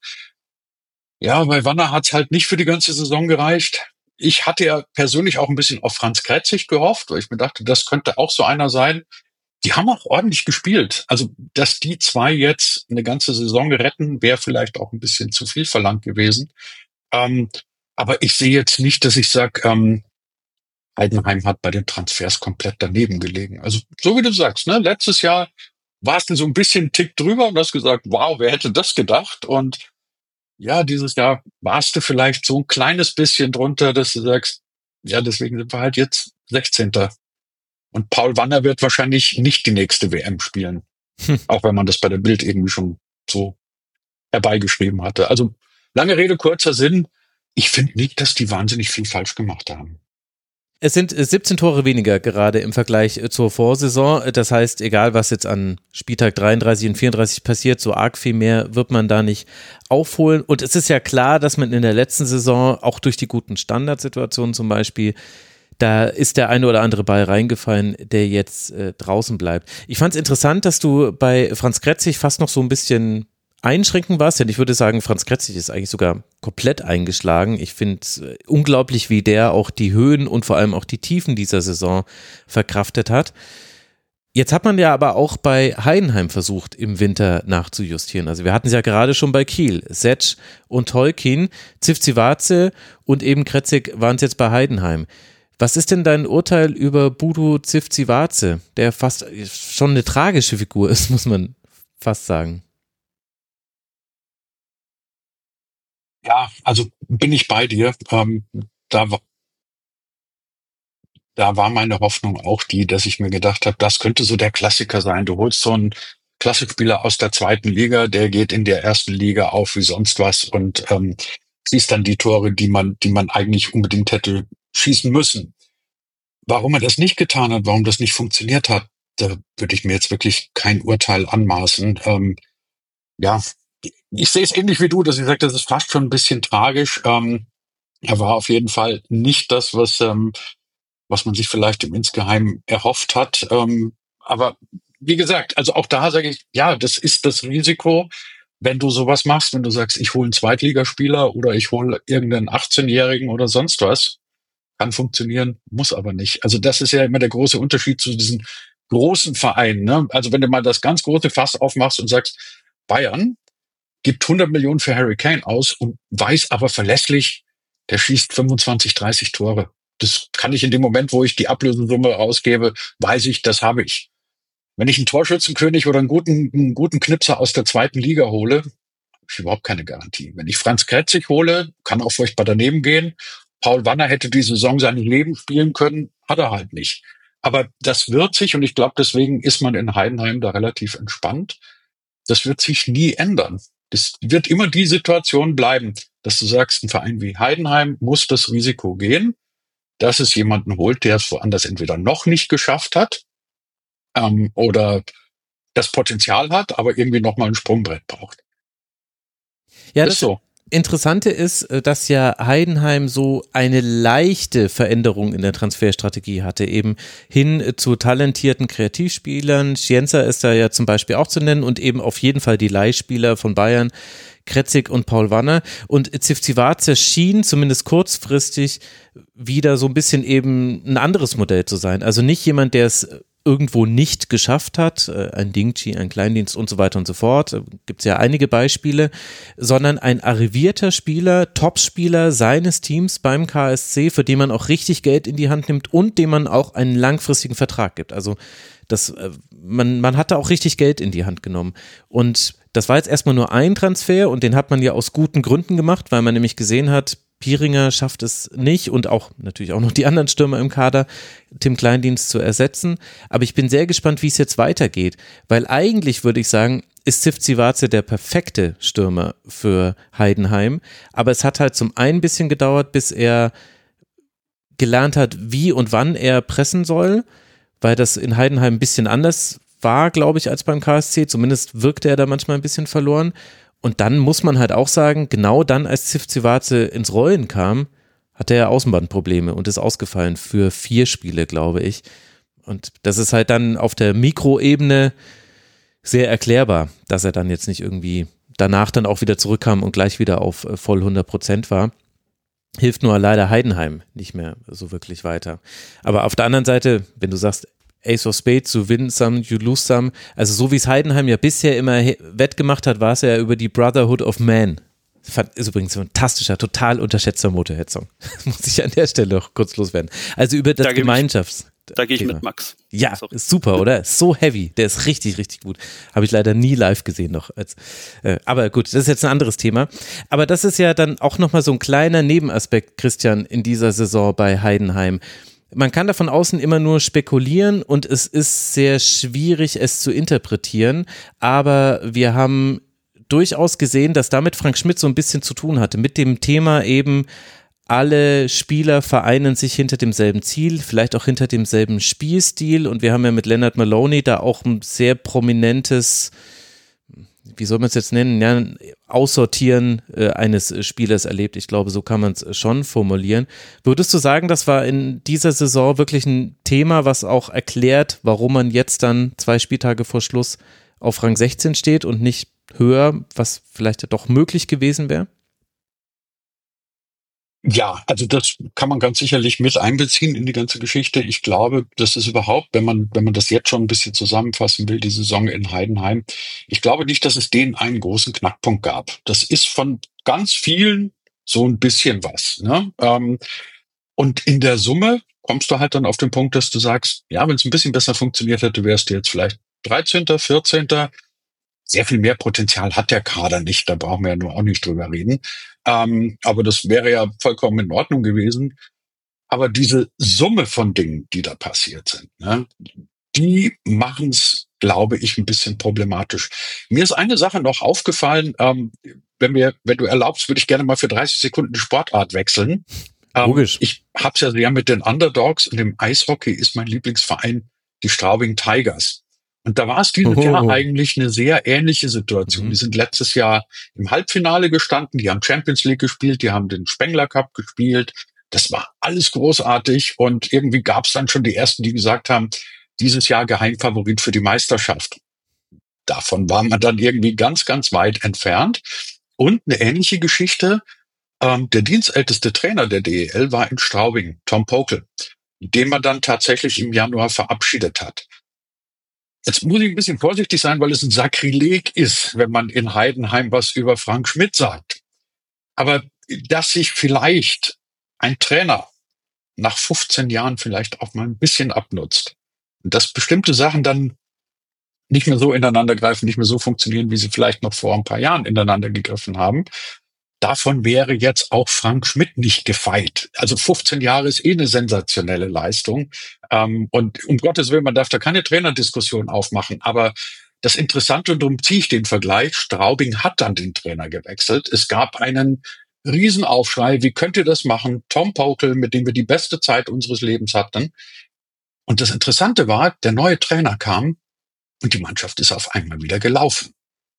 Ja, bei Wanner hat's halt nicht für die ganze Saison gereicht. Ich hatte ja persönlich auch ein bisschen auf Franz Kretzig gehofft, weil ich mir dachte, das könnte auch so einer sein. Die haben auch ordentlich gespielt. Also, dass die zwei jetzt eine ganze Saison retten, wäre vielleicht auch ein bisschen zu viel verlangt gewesen. Ähm, aber ich sehe jetzt nicht, dass ich sage, ähm, Heidenheim hat bei den Transfers komplett daneben gelegen. Also, so wie du sagst, ne, letztes Jahr warst du so ein bisschen einen Tick drüber und hast gesagt, wow, wer hätte das gedacht? Und ja, dieses Jahr warst du vielleicht so ein kleines bisschen drunter, dass du sagst, ja, deswegen sind wir halt jetzt sechzehnter Und Paul Wanner wird wahrscheinlich nicht die nächste W M spielen. Hm. Auch wenn man das bei der Bild irgendwie schon so herbeigeschrieben hatte. Also, lange Rede, kurzer Sinn. Ich finde nicht, dass die wahnsinnig viel falsch gemacht haben. Es sind siebzehn Tore weniger gerade im Vergleich zur Vorsaison. Das heißt, egal was jetzt an Spieltag dreiunddreißig und vierunddreißig passiert, so arg viel mehr wird man da nicht aufholen. Und es ist ja klar, dass man in der letzten Saison, auch durch die guten Standardsituationen zum Beispiel, da ist der eine oder andere Ball reingefallen, der jetzt äh, draußen bleibt. Ich fand es interessant, dass du bei Franz Kretzig fast noch so ein bisschen einschränken warst, denn ich würde sagen, Franz Kretzig ist eigentlich sogar komplett eingeschlagen. Ich finde es unglaublich, wie der auch die Höhen und vor allem auch die Tiefen dieser Saison verkraftet hat. Jetzt hat man ja aber auch bei Heidenheim versucht, im Winter nachzujustieren. Also wir hatten es ja gerade schon bei Kiel. Setsch und Tolkien, Zivcivace und eben Kretzig waren es jetzt bei Heidenheim. Was ist denn dein Urteil über Budu Zivcivace, der fast schon eine tragische Figur ist, muss man fast sagen? Ja, also bin ich bei dir. Ähm, da, war, da war meine Hoffnung auch die, dass ich mir gedacht habe, das könnte so der Klassiker sein. Du holst so einen Klassikspieler aus der zweiten Liga, der geht in der ersten Liga auf wie sonst was und ähm, schießt dann die Tore, die man, die man eigentlich unbedingt hätte schießen müssen. Warum er das nicht getan hat, warum das nicht funktioniert hat, da würde ich mir jetzt wirklich kein Urteil anmaßen. Ähm, ja, ich sehe es ähnlich wie du, dass ich sage, das ist fast schon ein bisschen tragisch. Ähm, er war auf jeden Fall nicht das, was ähm, was man sich vielleicht im Insgeheim erhofft hat. Ähm, aber wie gesagt, also auch da sage ich, ja, das ist das Risiko, wenn du sowas machst, wenn du sagst, ich hole einen Zweitligaspieler oder ich hole irgendeinen achtzehnjährigen oder sonst was. kann funktionieren, muss aber nicht. Also das ist ja immer der große Unterschied zu diesen großen Vereinen. Ne? Also wenn du mal das ganz große Fass aufmachst und sagst, Bayern gibt hundert Millionen für Harry Kane aus und weiß aber verlässlich, der schießt fünfundzwanzig, dreißig Tore. Das kann ich in dem Moment, wo ich die Ablösesumme ausgebe, weiß ich, das habe ich. Wenn ich einen Torschützenkönig oder einen guten, einen guten Knipser aus der zweiten Liga hole, habe ich überhaupt keine Garantie. Wenn ich Franz Kretzig hole, kann auch furchtbar daneben gehen. Paul Wanner hätte die Saison seines Lebens spielen können, hat er halt nicht. Aber das wird sich, und ich glaube, deswegen ist man in Heidenheim da relativ entspannt, das wird sich nie ändern. Das wird immer die Situation bleiben, dass du sagst, ein Verein wie Heidenheim muss das Risiko gehen, dass es jemanden holt, der es woanders entweder noch nicht geschafft hat ähm, oder das Potenzial hat, aber irgendwie nochmal ein Sprungbrett braucht. Ja, das ist so. Interessante ist, dass ja Heidenheim so eine leichte Veränderung in der Transferstrategie hatte, eben hin zu talentierten Kreativspielern. Scienza ist da ja zum Beispiel auch zu nennen und eben auf jeden Fall die Leihspieler von Bayern, Kretzig und Paul Wanner. Und Zivcivace schien zumindest kurzfristig wieder so ein bisschen eben ein anderes Modell zu sein. Also nicht jemand, der es irgendwo nicht geschafft hat, ein Dingchi, ein Kleindienst und so weiter und so fort, gibt es ja einige Beispiele, sondern ein arrivierter Spieler, Topspieler seines Teams beim K S C, für den man auch richtig Geld in die Hand nimmt und dem man auch einen langfristigen Vertrag gibt. Also das, man, man hatte auch richtig Geld in die Hand genommen. Und das war jetzt erstmal nur ein Transfer und den hat man ja aus guten Gründen gemacht, weil man nämlich gesehen hat, Pieringer schafft es nicht und auch natürlich auch noch die anderen Stürmer im Kader, Tim Kleindienst zu ersetzen. Aber ich bin sehr gespannt, wie es jetzt weitergeht, weil eigentlich würde ich sagen, ist Zivcivace der perfekte Stürmer für Heidenheim. Aber es hat halt zum einen ein bisschen gedauert, bis er gelernt hat, wie und wann er pressen soll, weil das in Heidenheim ein bisschen anders war, glaube ich, als beim K S C. Zumindest wirkte er da manchmal ein bisschen verloren. Und dann muss man halt auch sagen, genau dann, als Zivcivace ins Rollen kam, hatte er Außenbandprobleme und ist ausgefallen für vier Spiele, glaube ich. Und das ist halt dann auf der Mikroebene sehr erklärbar, dass er dann jetzt nicht irgendwie danach dann auch wieder zurückkam und gleich wieder auf voll hundert Prozent war. Hilft nur leider Heidenheim nicht mehr so wirklich weiter. Aber auf der anderen Seite, wenn du sagst, Ace of Spades, you win some, you lose some. Also so wie es Heidenheim ja bisher immer wettgemacht hat, war es ja über die Brotherhood of Man. Das ist übrigens ein fantastischer, total unterschätzter Motorhead-Song. Das muss ich an der Stelle noch kurz loswerden. Also über das da Gemeinschafts... Ich, da gehe ich mit Max. Ja, Sorry. Ist super, oder? Ist so heavy. Der ist richtig, richtig gut. Habe ich leider nie live gesehen noch. Als, äh, aber gut, das ist jetzt ein anderes Thema. Aber das ist ja dann auch nochmal so ein kleiner Nebenaspekt, Christian, in dieser Saison bei Heidenheim. Man kann da von außen immer nur spekulieren und es ist sehr schwierig, es zu interpretieren, aber wir haben durchaus gesehen, dass damit Frank Schmidt so ein bisschen zu tun hatte, mit dem Thema eben, alle Spieler vereinen sich hinter demselben Ziel, vielleicht auch hinter demselben Spielstil und wir haben ja mit Leonard Maloney da auch ein sehr prominentes, wie soll man es jetzt nennen, ja, Aussortieren äh, eines Spielers erlebt. Ich glaube, so kann man es schon formulieren. Würdest du sagen, das war in dieser Saison wirklich ein Thema, was auch erklärt, warum man jetzt dann zwei Spieltage vor Schluss auf Rang sechzehn steht und nicht höher, was vielleicht ja doch möglich gewesen wäre? Ja, also das kann man ganz sicherlich mit einbeziehen in die ganze Geschichte. Ich glaube, das ist überhaupt, wenn man, wenn man das jetzt schon ein bisschen zusammenfassen will, die Saison in Heidenheim, ich glaube nicht, dass es denen einen großen Knackpunkt gab. Das ist von ganz vielen so ein bisschen was, ne? Ähm, und in der Summe kommst du halt dann auf den Punkt, dass du sagst, ja, wenn es ein bisschen besser funktioniert hätte, wärst du jetzt vielleicht dreizehnter, vierzehnter Sehr viel mehr Potenzial hat der Kader nicht, da brauchen wir ja nur auch nicht drüber reden. Ähm, aber das wäre ja vollkommen in Ordnung gewesen. Aber diese Summe von Dingen, die da passiert sind, ne, die machen es, glaube ich, ein bisschen problematisch. Mir ist eine Sache noch aufgefallen, ähm, wenn wir, wenn du erlaubst, würde ich gerne mal für dreißig Sekunden die Sportart wechseln. Ähm, Logisch. Ich hab's ja sehr mit den Underdogs und im Eishockey ist mein Lieblingsverein die Straubing Tigers. Und da war es dieses Oho. Jahr eigentlich eine sehr ähnliche Situation. Mhm. Die sind letztes Jahr im Halbfinale gestanden, die haben Champions League gespielt, die haben den Spengler Cup gespielt. Das war alles großartig und irgendwie gab es dann schon die Ersten, die gesagt haben, dieses Jahr Geheimfavorit für die Meisterschaft. Davon war man dann irgendwie ganz, ganz weit entfernt. Und eine ähnliche Geschichte Ähm, der dienstälteste Trainer der D E L war in Straubing, Tom Pokel, den man dann tatsächlich im Januar verabschiedet hat. Jetzt muss ich ein bisschen vorsichtig sein, weil es ein Sakrileg ist, wenn man in Heidenheim was über Frank Schmidt sagt. Aber dass sich vielleicht ein Trainer nach fünfzehn Jahren vielleicht auch mal ein bisschen abnutzt, dass bestimmte Sachen dann nicht mehr so ineinander greifen, nicht mehr so funktionieren, wie sie vielleicht noch vor ein paar Jahren ineinander gegriffen haben. Davon wäre jetzt auch Frank Schmidt nicht gefeit. Also fünfzehn Jahre ist eh eine sensationelle Leistung. Ähm, und um Gottes Willen, man darf da keine Trainerdiskussion aufmachen. Aber das Interessante, und darum ziehe ich den Vergleich, Straubing hat dann den Trainer gewechselt. Es gab einen Riesenaufschrei, wie könnt ihr das machen? Tom Pokel, mit dem wir die beste Zeit unseres Lebens hatten. Und das Interessante war, der neue Trainer kam und die Mannschaft ist auf einmal wieder gelaufen.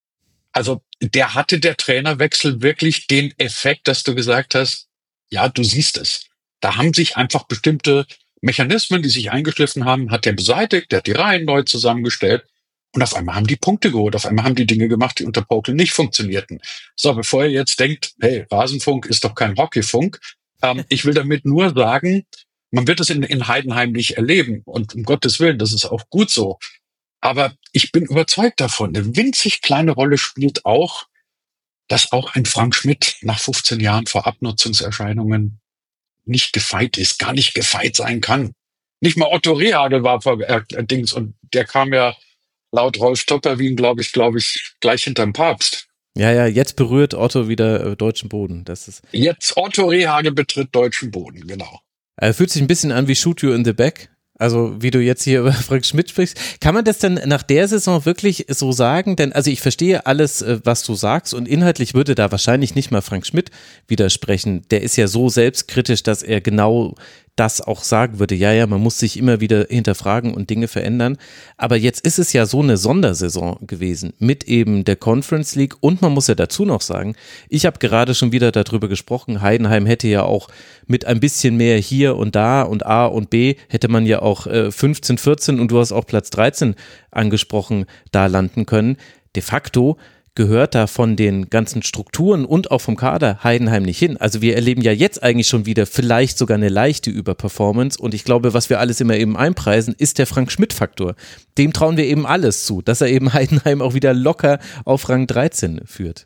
Also der hatte der Trainerwechsel wirklich den Effekt, dass du gesagt hast, ja, du siehst es. Da haben sich einfach bestimmte Mechanismen, die sich eingeschliffen haben, hat der beseitigt, der hat die Reihen neu zusammengestellt und auf einmal haben die Punkte geholt, auf einmal haben die Dinge gemacht, die unter Pokel nicht funktionierten. So, bevor ihr jetzt denkt, hey, Rasenfunk ist doch kein Hockeyfunk, ähm, ich will damit nur sagen, man wird es in, in Heidenheim nicht erleben und um Gottes Willen, das ist auch gut so. Aber ich bin überzeugt davon, eine winzig kleine Rolle spielt auch, dass auch ein Frank Schmidt nach fünfzehn Jahren vor Abnutzungserscheinungen nicht gefeit ist, gar nicht gefeit sein kann. Nicht mal Otto Rehagel war vor äh, Dings und der kam ja laut Rolf Topperwien, glaube ich, glaube ich, gleich hinterm Papst. Ja, ja, jetzt berührt Otto wieder äh, deutschen Boden. Das ist jetzt Otto Rehagel betritt deutschen Boden, genau. Er fühlt sich ein bisschen an wie Shoot You in the Back. Also wie du jetzt hier über Frank Schmidt sprichst, kann man das denn nach der Saison wirklich so sagen? Denn also ich verstehe alles, was du sagst und inhaltlich würde da wahrscheinlich nicht mal Frank Schmidt widersprechen. Der ist ja so selbstkritisch, dass er genau das auch sagen würde. Ja, ja, man muss sich immer wieder hinterfragen und Dinge verändern. Aber jetzt ist es ja so eine Sondersaison gewesen mit eben der Conference League und man muss ja dazu noch sagen, ich habe gerade schon wieder darüber gesprochen, Heidenheim hätte ja auch mit ein bisschen mehr hier und da und A und B hätte man ja auch äh, fünfzehn, vierzehn und du hast auch Platz dreizehn angesprochen, da landen können. De facto gehört da von den ganzen Strukturen und auch vom Kader Heidenheim nicht hin. Also wir erleben ja jetzt eigentlich schon wieder vielleicht sogar eine leichte Überperformance und ich glaube, was wir alles immer eben einpreisen, ist der Frank-Schmidt-Faktor. Dem trauen wir eben alles zu, dass er eben Heidenheim auch wieder locker auf Rang dreizehn führt.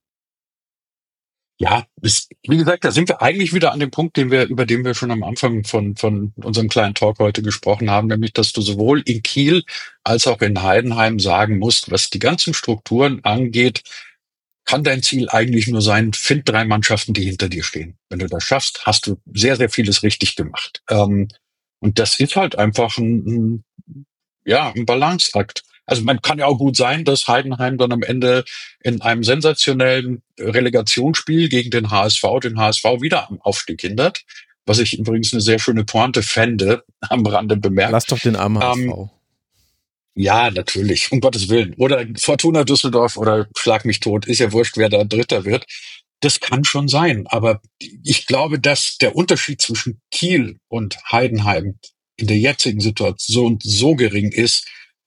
Ja, ist, wie gesagt, da sind wir eigentlich wieder an dem Punkt, den wir, über den wir schon am Anfang von, von unserem kleinen Talk heute gesprochen haben, nämlich, dass du sowohl in Kiel als auch in Heidenheim sagen musst, was die ganzen Strukturen angeht, kann dein Ziel eigentlich nur sein, find drei Mannschaften, die hinter dir stehen. Wenn du das schaffst, hast du sehr, sehr vieles richtig gemacht. Ähm, und das ist halt einfach ein, ein, ja, ein Balanceakt. Also man kann ja auch gut sein, dass Heidenheim dann am Ende in einem sensationellen Relegationsspiel gegen den H S V, den H S V wieder am Aufstieg hindert, was ich übrigens eine sehr schöne Pointe fände, am Rande bemerkt. Lass doch den armen H S V. Ähm, ja, natürlich, um Gottes Willen. Oder Fortuna Düsseldorf oder Schlag mich tot, ist ja wurscht, wer da Dritter wird. Das kann schon sein, aber ich glaube, dass der Unterschied zwischen Kiel und Heidenheim in der jetzigen Situation so gering ist,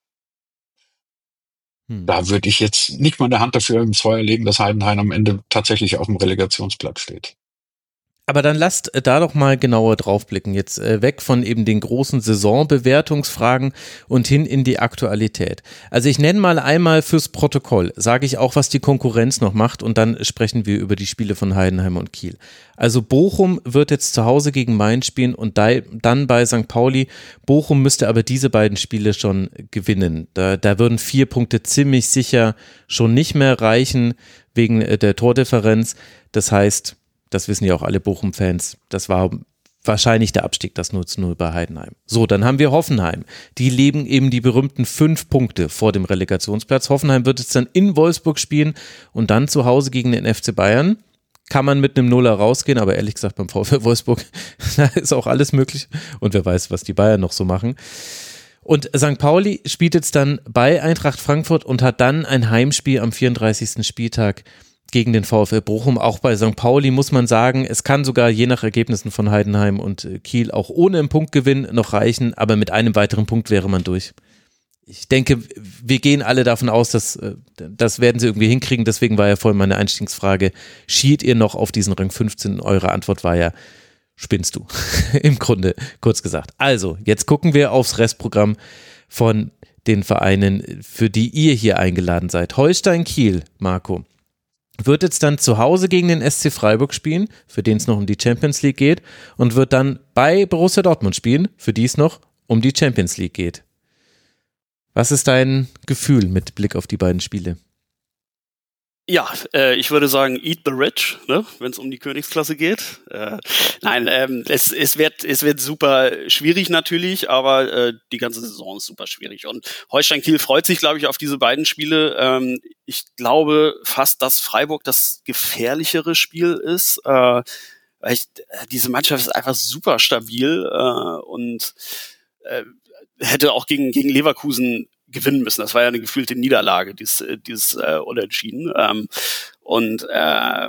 da würde ich jetzt nicht mal eine Hand dafür ins Feuer legen, dass Heidenheim am Ende tatsächlich auf dem Relegationsplatz steht. Aber dann lasst da doch mal genauer drauf blicken. Jetzt äh, weg von eben den großen Saisonbewertungsfragen und hin in die Aktualität. Also ich nenne mal einmal fürs Protokoll, sage ich auch, was die Konkurrenz noch macht und dann sprechen wir über die Spiele von Heidenheim und Kiel. Also Bochum wird jetzt zu Hause gegen Mainz spielen und dann bei Sankt Pauli. Bochum müsste aber diese beiden Spiele schon gewinnen. Da, da würden vier Punkte ziemlich sicher schon nicht mehr reichen wegen der Tordifferenz. Das heißt, das wissen ja auch alle Bochum-Fans, das war wahrscheinlich der Abstieg, das null zu null bei Heidenheim. So, dann haben wir Hoffenheim. Die leben eben die berühmten fünf Punkte vor dem Relegationsplatz. Hoffenheim wird jetzt dann in Wolfsburg spielen und dann zu Hause gegen den F C Bayern. Kann man mit einem Nuller rausgehen, aber ehrlich gesagt beim VfL Wolfsburg, da ist auch alles möglich und wer weiß, was die Bayern noch so machen. Und Sankt Pauli spielt jetzt dann bei Eintracht Frankfurt und hat dann ein Heimspiel am vierunddreißigsten Spieltag gegen den VfL Bochum. Auch bei Sankt Pauli muss man sagen, es kann sogar je nach Ergebnissen von Heidenheim und Kiel auch ohne einen Punktgewinn noch reichen, aber mit einem weiteren Punkt wäre man durch. Ich denke, wir gehen alle davon aus, dass das werden sie irgendwie hinkriegen. Deswegen war ja vorhin meine Einstiegsfrage, schielt ihr noch auf diesen Rang fünfzehn? Eure Antwort war ja, spinnst du, im Grunde, kurz gesagt. Also, jetzt gucken wir aufs Restprogramm von den Vereinen, für die ihr hier eingeladen seid. Holstein Kiel, Marco, wird jetzt dann zu Hause gegen den S C Freiburg spielen, für den es noch um die Champions League geht, und wird dann bei Borussia Dortmund spielen, für die es noch um die Champions League geht. Was ist dein Gefühl mit Blick auf die beiden Spiele? Ja, äh, ich würde sagen, eat the rich, ne, wenn es um die Königsklasse geht. Äh, nein, ähm, es, es wird es wird super schwierig natürlich, aber äh, die ganze Saison ist super schwierig. Und Holstein Kiel freut sich, glaube ich, auf diese beiden Spiele. Ähm, ich glaube fast, dass Freiburg das gefährlichere Spiel ist. Äh, weil ich, diese Mannschaft ist einfach super stabil äh, und äh, hätte auch gegen gegen Leverkusen gewinnen müssen. Das war ja eine gefühlte Niederlage, dieses, dieses äh, Unentschieden. Ähm, und äh,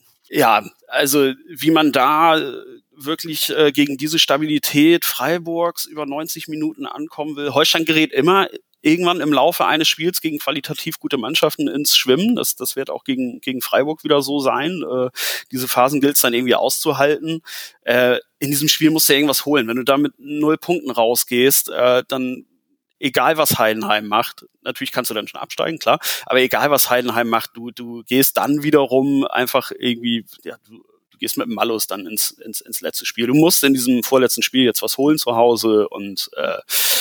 ja, also wie man da wirklich äh, gegen diese Stabilität Freiburgs über neunzig Minuten ankommen will. Holstein gerät immer irgendwann im Laufe eines Spiels gegen qualitativ gute Mannschaften ins Schwimmen. Das, das wird auch gegen, gegen Freiburg wieder so sein. Äh, diese Phasen gilt es dann irgendwie auszuhalten. Äh, in diesem Spiel musst du ja irgendwas holen. Wenn du da mit null Punkten rausgehst, äh, dann egal was Heidenheim macht, natürlich kannst du dann schon absteigen, klar, aber egal was Heidenheim macht, du du gehst dann wiederum einfach irgendwie, ja, du, du gehst mit dem Malus dann ins, ins ins letzte Spiel. Du musst in diesem vorletzten Spiel jetzt was holen zu Hause und äh,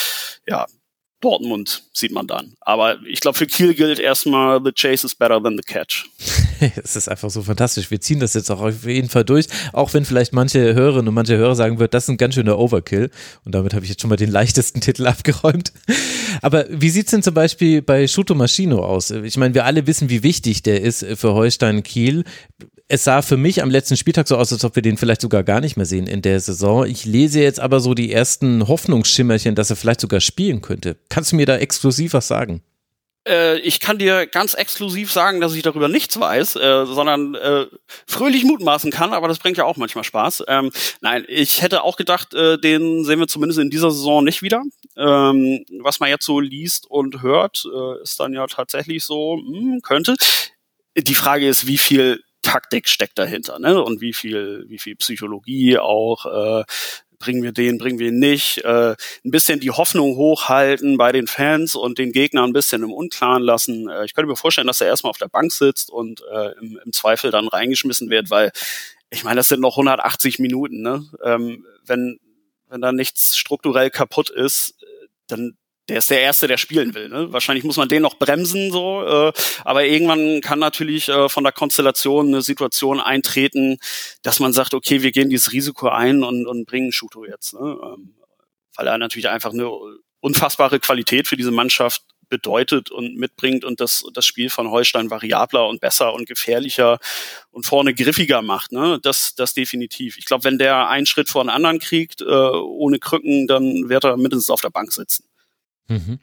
ja, Dortmund sieht man dann. Aber ich glaube, für Kiel gilt erstmal, the chase is better than the catch. Es ist einfach so fantastisch. Wir ziehen das jetzt auch auf jeden Fall durch, auch wenn vielleicht manche Hörerinnen und manche Hörer sagen wird, das ist ein ganz schöner Overkill. Und damit habe ich jetzt schon mal den leichtesten Titel abgeräumt. Aber wie sieht es denn zum Beispiel bei Shuto Machino aus? Ich meine, wir alle wissen, wie wichtig der ist für Holstein Kiel. Es sah für mich am letzten Spieltag so aus, als ob wir den vielleicht sogar gar nicht mehr sehen in der Saison. Ich lese jetzt aber so die ersten Hoffnungsschimmerchen, dass er vielleicht sogar spielen könnte. Kannst du mir da exklusiv was sagen? Äh, ich kann dir ganz exklusiv sagen, dass ich darüber nichts weiß, äh, sondern äh, fröhlich mutmaßen kann, aber das bringt ja auch manchmal Spaß. Ähm, nein, ich hätte auch gedacht, äh, den sehen wir zumindest in dieser Saison nicht wieder. Ähm, was man jetzt so liest und hört, äh, ist dann ja tatsächlich so, mh, könnte. Die Frage ist, wie viel Taktik steckt dahinter, ne? Und wie viel, wie viel Psychologie auch, äh, bringen wir den, bringen wir ihn nicht, äh, ein bisschen die Hoffnung hochhalten bei den Fans und den Gegnern ein bisschen im Unklaren lassen. Äh, ich könnte mir vorstellen, dass er erstmal auf der Bank sitzt und äh, im, im Zweifel dann reingeschmissen wird, weil, ich meine, das sind noch hundertachtzig Minuten, ne? Ähm, wenn, wenn da nichts strukturell kaputt ist, dann der ist der Erste, der spielen will. Ne? Wahrscheinlich muss man den noch bremsen, so. Äh, aber irgendwann kann natürlich äh, von der Konstellation eine Situation eintreten, dass man sagt, okay, wir gehen dieses Risiko ein und, und bringen Shuto jetzt. Ne? Ähm, weil er natürlich einfach eine unfassbare Qualität für diese Mannschaft bedeutet und mitbringt und das, das Spiel von Holstein variabler und besser und gefährlicher und vorne griffiger macht. Ne? Das, das definitiv. Ich glaube, wenn der einen Schritt vor den anderen kriegt, äh, ohne Krücken, dann wird er mindestens auf der Bank sitzen. Mhm.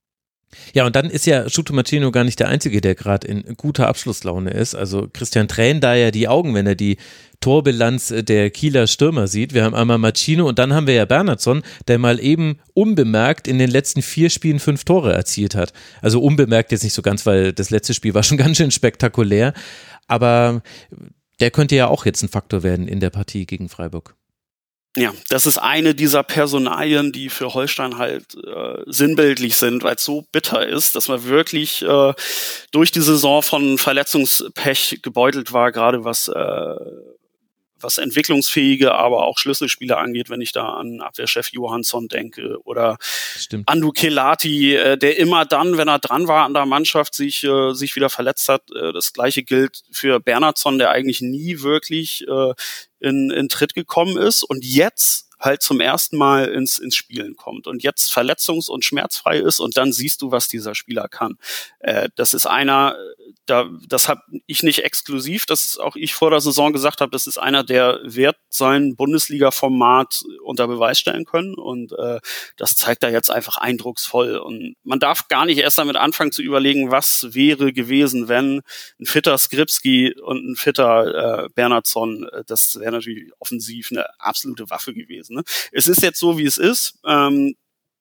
Ja, und dann ist ja Shuto Machino gar nicht der Einzige, der gerade in guter Abschlusslaune ist. Also Christian tränt da ja die Augen, wenn er die Torbilanz der Kieler Stürmer sieht. Wir haben einmal Machino und dann haben wir ja Bernhardsson, der mal eben unbemerkt in den letzten vier Spielen fünf Tore erzielt hat. Also unbemerkt jetzt nicht so ganz, weil das letzte Spiel war schon ganz schön spektakulär. Aber der könnte ja auch jetzt ein Faktor werden in der Partie gegen Freiburg. Ja, das ist eine dieser Personalien, die für Holstein halt äh, sinnbildlich sind, weil es so bitter ist, dass man wirklich äh, durch die Saison von Verletzungspech gebeutelt war, gerade was äh, was entwicklungsfähige, aber auch Schlüsselspieler angeht, wenn ich da an Abwehrchef Johansson denke oder Stimmt. Andu Kelati, äh, der immer dann, wenn er dran war an der Mannschaft, sich äh, sich wieder verletzt hat. Äh, das Gleiche gilt für Bernhardsson, der eigentlich nie wirklich äh, in, in Tritt gekommen ist und jetzt halt zum ersten Mal ins, ins Spielen kommt und jetzt verletzungs- und schmerzfrei ist und dann siehst du, was dieser Spieler kann. Äh, das ist einer, da, das habe ich nicht exklusiv, das ist auch ich vor der Saison gesagt habe, das ist einer, der wird sein Bundesliga-Format unter Beweis stellen können und äh, das zeigt er jetzt einfach eindrucksvoll und man darf gar nicht erst damit anfangen zu überlegen, was wäre gewesen, wenn ein fitter Skripski und ein fitter äh, Bernhardsson, äh, das wäre natürlich offensiv eine absolute Waffe gewesen. Ne? Es ist jetzt so, wie es ist. Ähm,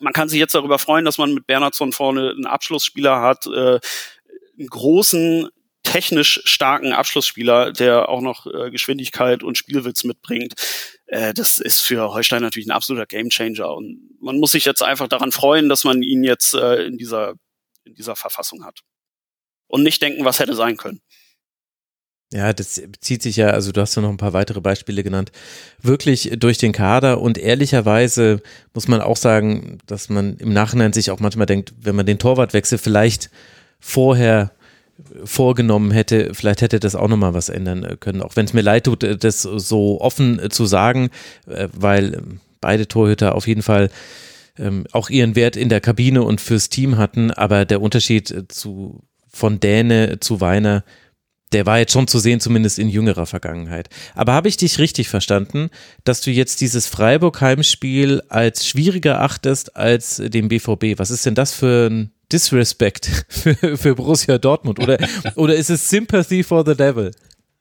man kann sich jetzt darüber freuen, dass man mit Bernhardsson vorne einen Abschlussspieler hat, äh, einen großen, technisch starken Abschlussspieler, der auch noch äh, Geschwindigkeit und Spielwitz mitbringt. Äh, das ist für Holstein natürlich ein absoluter Gamechanger. Und man muss sich jetzt einfach daran freuen, dass man ihn jetzt äh, in dieser, in dieser Verfassung hat. Und nicht denken, was hätte sein können. Ja, das bezieht sich ja, also du hast ja noch ein paar weitere Beispiele genannt, wirklich durch den Kader, und ehrlicherweise muss man auch sagen, dass man im Nachhinein sich auch manchmal denkt, wenn man den Torwartwechsel vielleicht vorher vorgenommen hätte, vielleicht hätte das auch nochmal was ändern können, auch wenn es mir leid tut, das so offen zu sagen, weil beide Torhüter auf jeden Fall ähm, auch ihren Wert in der Kabine und fürs Team hatten, aber der Unterschied zu von Däne zu Weiner, der war jetzt schon zu sehen, zumindest in jüngerer Vergangenheit. Aber habe ich dich richtig verstanden, dass du jetzt dieses Freiburg-Heimspiel als schwieriger achtest als den B V B? Was ist denn das für ein Disrespect für, für Borussia Dortmund? Oder, oder ist es Sympathy for the Devil?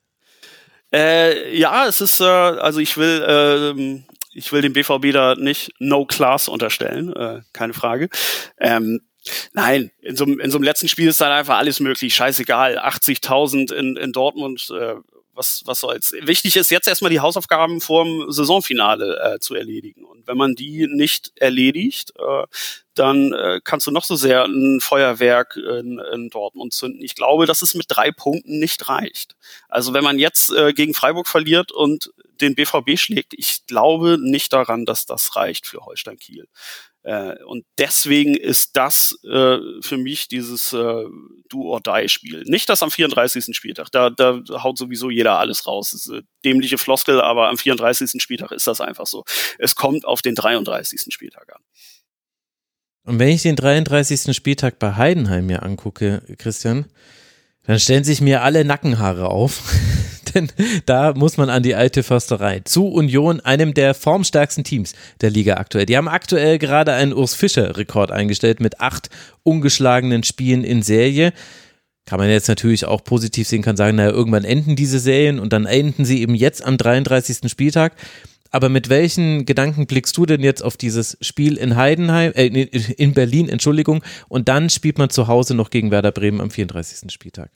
Äh, ja, es ist, äh, also ich will, äh, ich will dem B V B da nicht No Class unterstellen, äh, keine Frage. Ähm, Nein, in so, in so einem letzten Spiel ist dann einfach alles möglich, scheißegal, achtzigtausend in, in Dortmund, äh, was, was soll's. Wichtig ist jetzt erstmal die Hausaufgaben vorm Saisonfinale äh, zu erledigen. Und wenn man die nicht erledigt, äh, dann äh, kannst du noch so sehr ein Feuerwerk in, in Dortmund zünden. Ich glaube, dass es mit drei Punkten nicht reicht. Also wenn man jetzt äh, gegen Freiburg verliert und den B V B schlägt, ich glaube nicht daran, dass das reicht für Holstein Kiel. Äh, und deswegen ist das äh, für mich dieses äh, Do-or-Die-Spiel. Nicht das am vierunddreißigsten Spieltag. Da, da haut sowieso jeder alles raus. Das ist eine dämliche Floskel, aber am vierunddreißigsten Spieltag ist das einfach so. Es kommt auf den dreiunddreißigsten Spieltag an. Und wenn ich den dreiunddreißigsten Spieltag bei Heidenheim mir angucke, Christian, dann stellen sich mir alle Nackenhaare auf. Denn da muss man an die alte Försterei. Zu Union, einem der formstärksten Teams der Liga aktuell. Die haben aktuell gerade einen Urs Fischer-Rekord eingestellt mit acht ungeschlagenen Spielen in Serie. Kann man jetzt natürlich auch positiv sehen, kann sagen, naja, irgendwann enden diese Serien und dann enden sie eben jetzt am dreiunddreißigsten Spieltag. Aber mit welchen Gedanken blickst du denn jetzt auf dieses Spiel in Heidenheim, äh, in Berlin, Entschuldigung, und dann spielt man zu Hause noch gegen Werder Bremen am vierunddreißigsten Spieltag?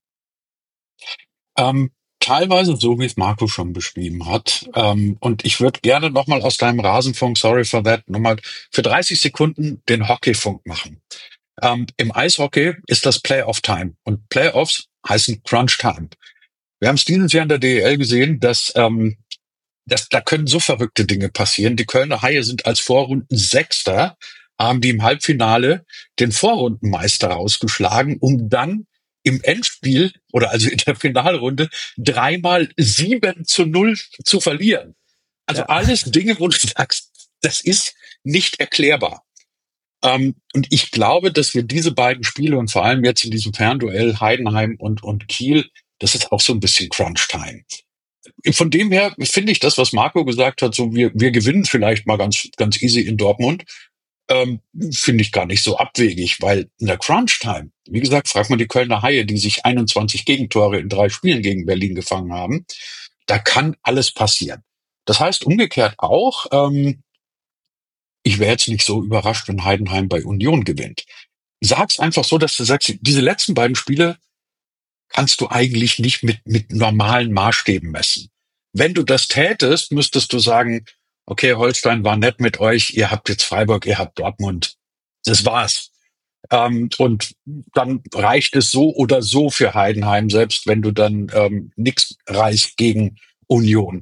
Ähm, teilweise so, wie es Marco schon beschrieben hat. Ähm, und ich würde gerne nochmal aus deinem Rasenfunk, sorry for that, nochmal für dreißig Sekunden den Hockeyfunk machen. Ähm, im Eishockey ist das Playoff-Time und Playoffs heißen Crunch-Time. Wir haben es dieses Jahr in der D E L gesehen, dass ähm, Das, da können so verrückte Dinge passieren. Die Kölner Haie sind als Vorrunden-Sechster, haben die im Halbfinale den Vorrundenmeister rausgeschlagen, um dann im Endspiel oder also in der Finalrunde dreimal sieben zu null zu verlieren. Also ja. Alles Dinge, wo du sagst, das ist nicht erklärbar. Ähm, und ich glaube, dass wir diese beiden Spiele und vor allem jetzt in diesem Fernduell Heidenheim und, und Kiel, das ist auch so ein bisschen Crunch-Time. Von dem her finde ich das, was Marco gesagt hat, so wir wir gewinnen vielleicht mal ganz ganz easy in Dortmund, ähm, finde ich gar nicht so abwegig, weil in der Crunch-Time, wie gesagt, fragt man die Kölner Haie, die sich einundzwanzig Gegentore in drei Spielen gegen Berlin gefangen haben, da kann alles passieren. Das heißt umgekehrt auch, ähm, ich wäre jetzt nicht so überrascht, wenn Heidenheim bei Union gewinnt. Sag's einfach so, dass du sagst, diese letzten beiden Spiele kannst du eigentlich nicht mit mit normalen Maßstäben messen. Wenn du das tätest, müsstest du sagen, okay, Holstein war nett mit euch, ihr habt jetzt Freiburg, ihr habt Dortmund. Das war's. Ähm, und dann reicht es so oder so für Heidenheim, selbst wenn du dann ähm, nichts reißt gegen Union.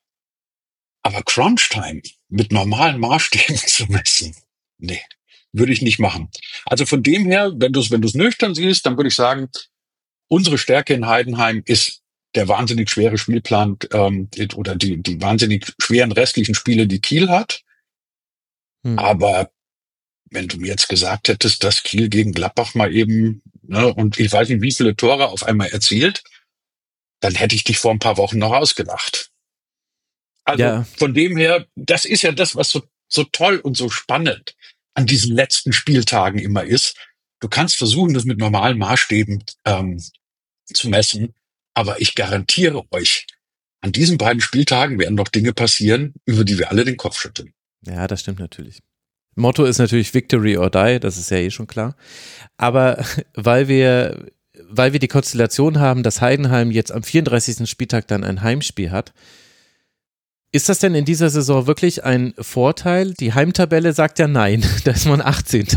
Aber Crunch-Time mit normalen Maßstäben zu messen, nee, würde ich nicht machen. Also von dem her, wenn du es wenn du es nüchtern siehst, dann würde ich sagen, unsere Stärke in Heidenheim ist der wahnsinnig schwere Spielplan ähm, oder die die wahnsinnig schweren restlichen Spiele, die Kiel hat. Hm. Aber wenn du mir jetzt gesagt hättest, dass Kiel gegen Gladbach mal eben, ne, und ich weiß nicht, wie viele Tore auf einmal erzielt, dann hätte ich dich vor ein paar Wochen noch ausgelacht. Also ja. Von dem her, das ist ja das, was so so toll und so spannend an diesen letzten Spieltagen immer ist. Du kannst versuchen, das mit normalen Maßstäben ähm, zu messen, aber ich garantiere euch, an diesen beiden Spieltagen werden noch Dinge passieren, über die wir alle den Kopf schütteln. Ja, das stimmt natürlich. Motto ist natürlich Victory or Die, das ist ja eh schon klar. Aber weil wir, weil wir die Konstellation haben, dass Heidenheim jetzt am vierunddreißigsten Spieltag dann ein Heimspiel hat, ist das denn in dieser Saison wirklich ein Vorteil? Die Heimtabelle sagt ja nein, da ist man achtzehnter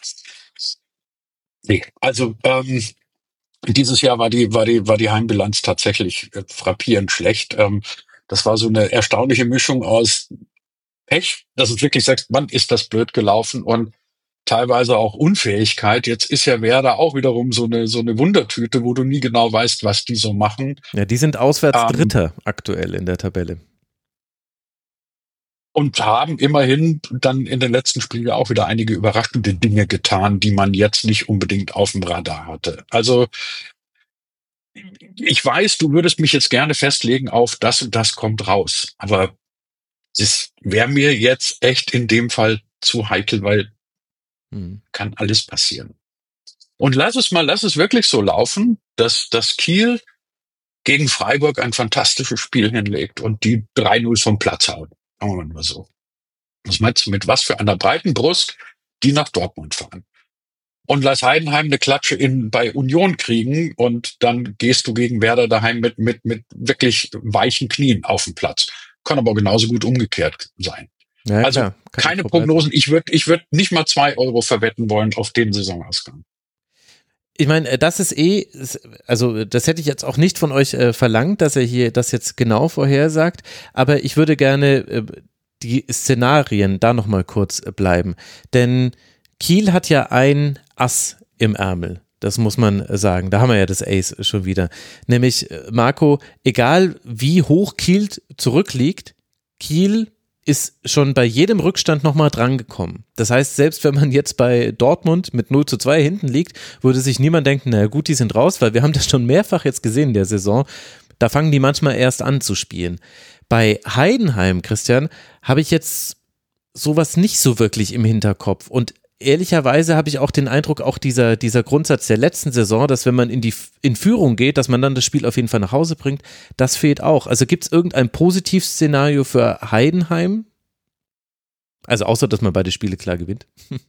Nee, also ähm, dieses Jahr war die, war die, war die Heimbilanz tatsächlich äh, frappierend schlecht. Ähm, das war so eine erstaunliche Mischung aus Pech, dass es wirklich sagt, wann ist das blöd gelaufen, und teilweise auch Unfähigkeit. Jetzt ist ja Werder auch wiederum so eine so eine Wundertüte, wo du nie genau weißt, was die so machen. Ja, die sind auswärts Ähm, Dritter aktuell in der Tabelle. Und haben immerhin dann in den letzten Spielen auch wieder einige überraschende Dinge getan, die man jetzt nicht unbedingt auf dem Radar hatte. Also ich weiß, du würdest mich jetzt gerne festlegen auf das und das kommt raus, aber es wäre mir jetzt echt in dem Fall zu heikel, weil Hm. kann alles passieren. Und lass es mal, lass es wirklich so laufen, dass das Kiel gegen Freiburg ein fantastisches Spiel hinlegt und die drei null vom Platz hauen. Sagen wir mal so. Was meinst du, mit was für einer breiten Brust die nach Dortmund fahren? Und lass Heidenheim eine Klatsche in, bei Union kriegen und dann gehst du gegen Werder daheim mit, mit, mit wirklich weichen Knien auf den Platz. Kann aber genauso gut umgekehrt sein. Ja, also klar, kann keine vorbei sein. Prognosen. Ich würde ich würd nicht mal zwei Euro verwetten wollen auf den Saisonausgang. Ich meine, das ist eh, also das hätte ich jetzt auch nicht von euch äh, verlangt, dass er hier das jetzt genau vorhersagt, aber ich würde gerne äh, die Szenarien da nochmal kurz äh, bleiben, denn Kiel hat ja ein Ass im Ärmel, das muss man äh, sagen, da haben wir ja das Ace schon wieder, nämlich äh, Marco, egal wie hoch Kiel zurückliegt, Kiel ist schon bei jedem Rückstand nochmal drangekommen. Das heißt, selbst wenn man jetzt bei Dortmund mit null zu zwei hinten liegt, würde sich niemand denken, na gut, die sind raus, weil wir haben das schon mehrfach jetzt gesehen in der Saison, da fangen die manchmal erst an zu spielen. Bei Heidenheim, Christian, habe ich jetzt sowas nicht so wirklich im Hinterkopf, und ehrlicherweise habe ich auch den Eindruck, auch dieser, dieser Grundsatz der letzten Saison, dass wenn man in die in Führung geht, dass man dann das Spiel auf jeden Fall nach Hause bringt, das fehlt auch. Also gibt es irgendein Positivszenario für Heidenheim? Also außer, dass man beide Spiele klar gewinnt.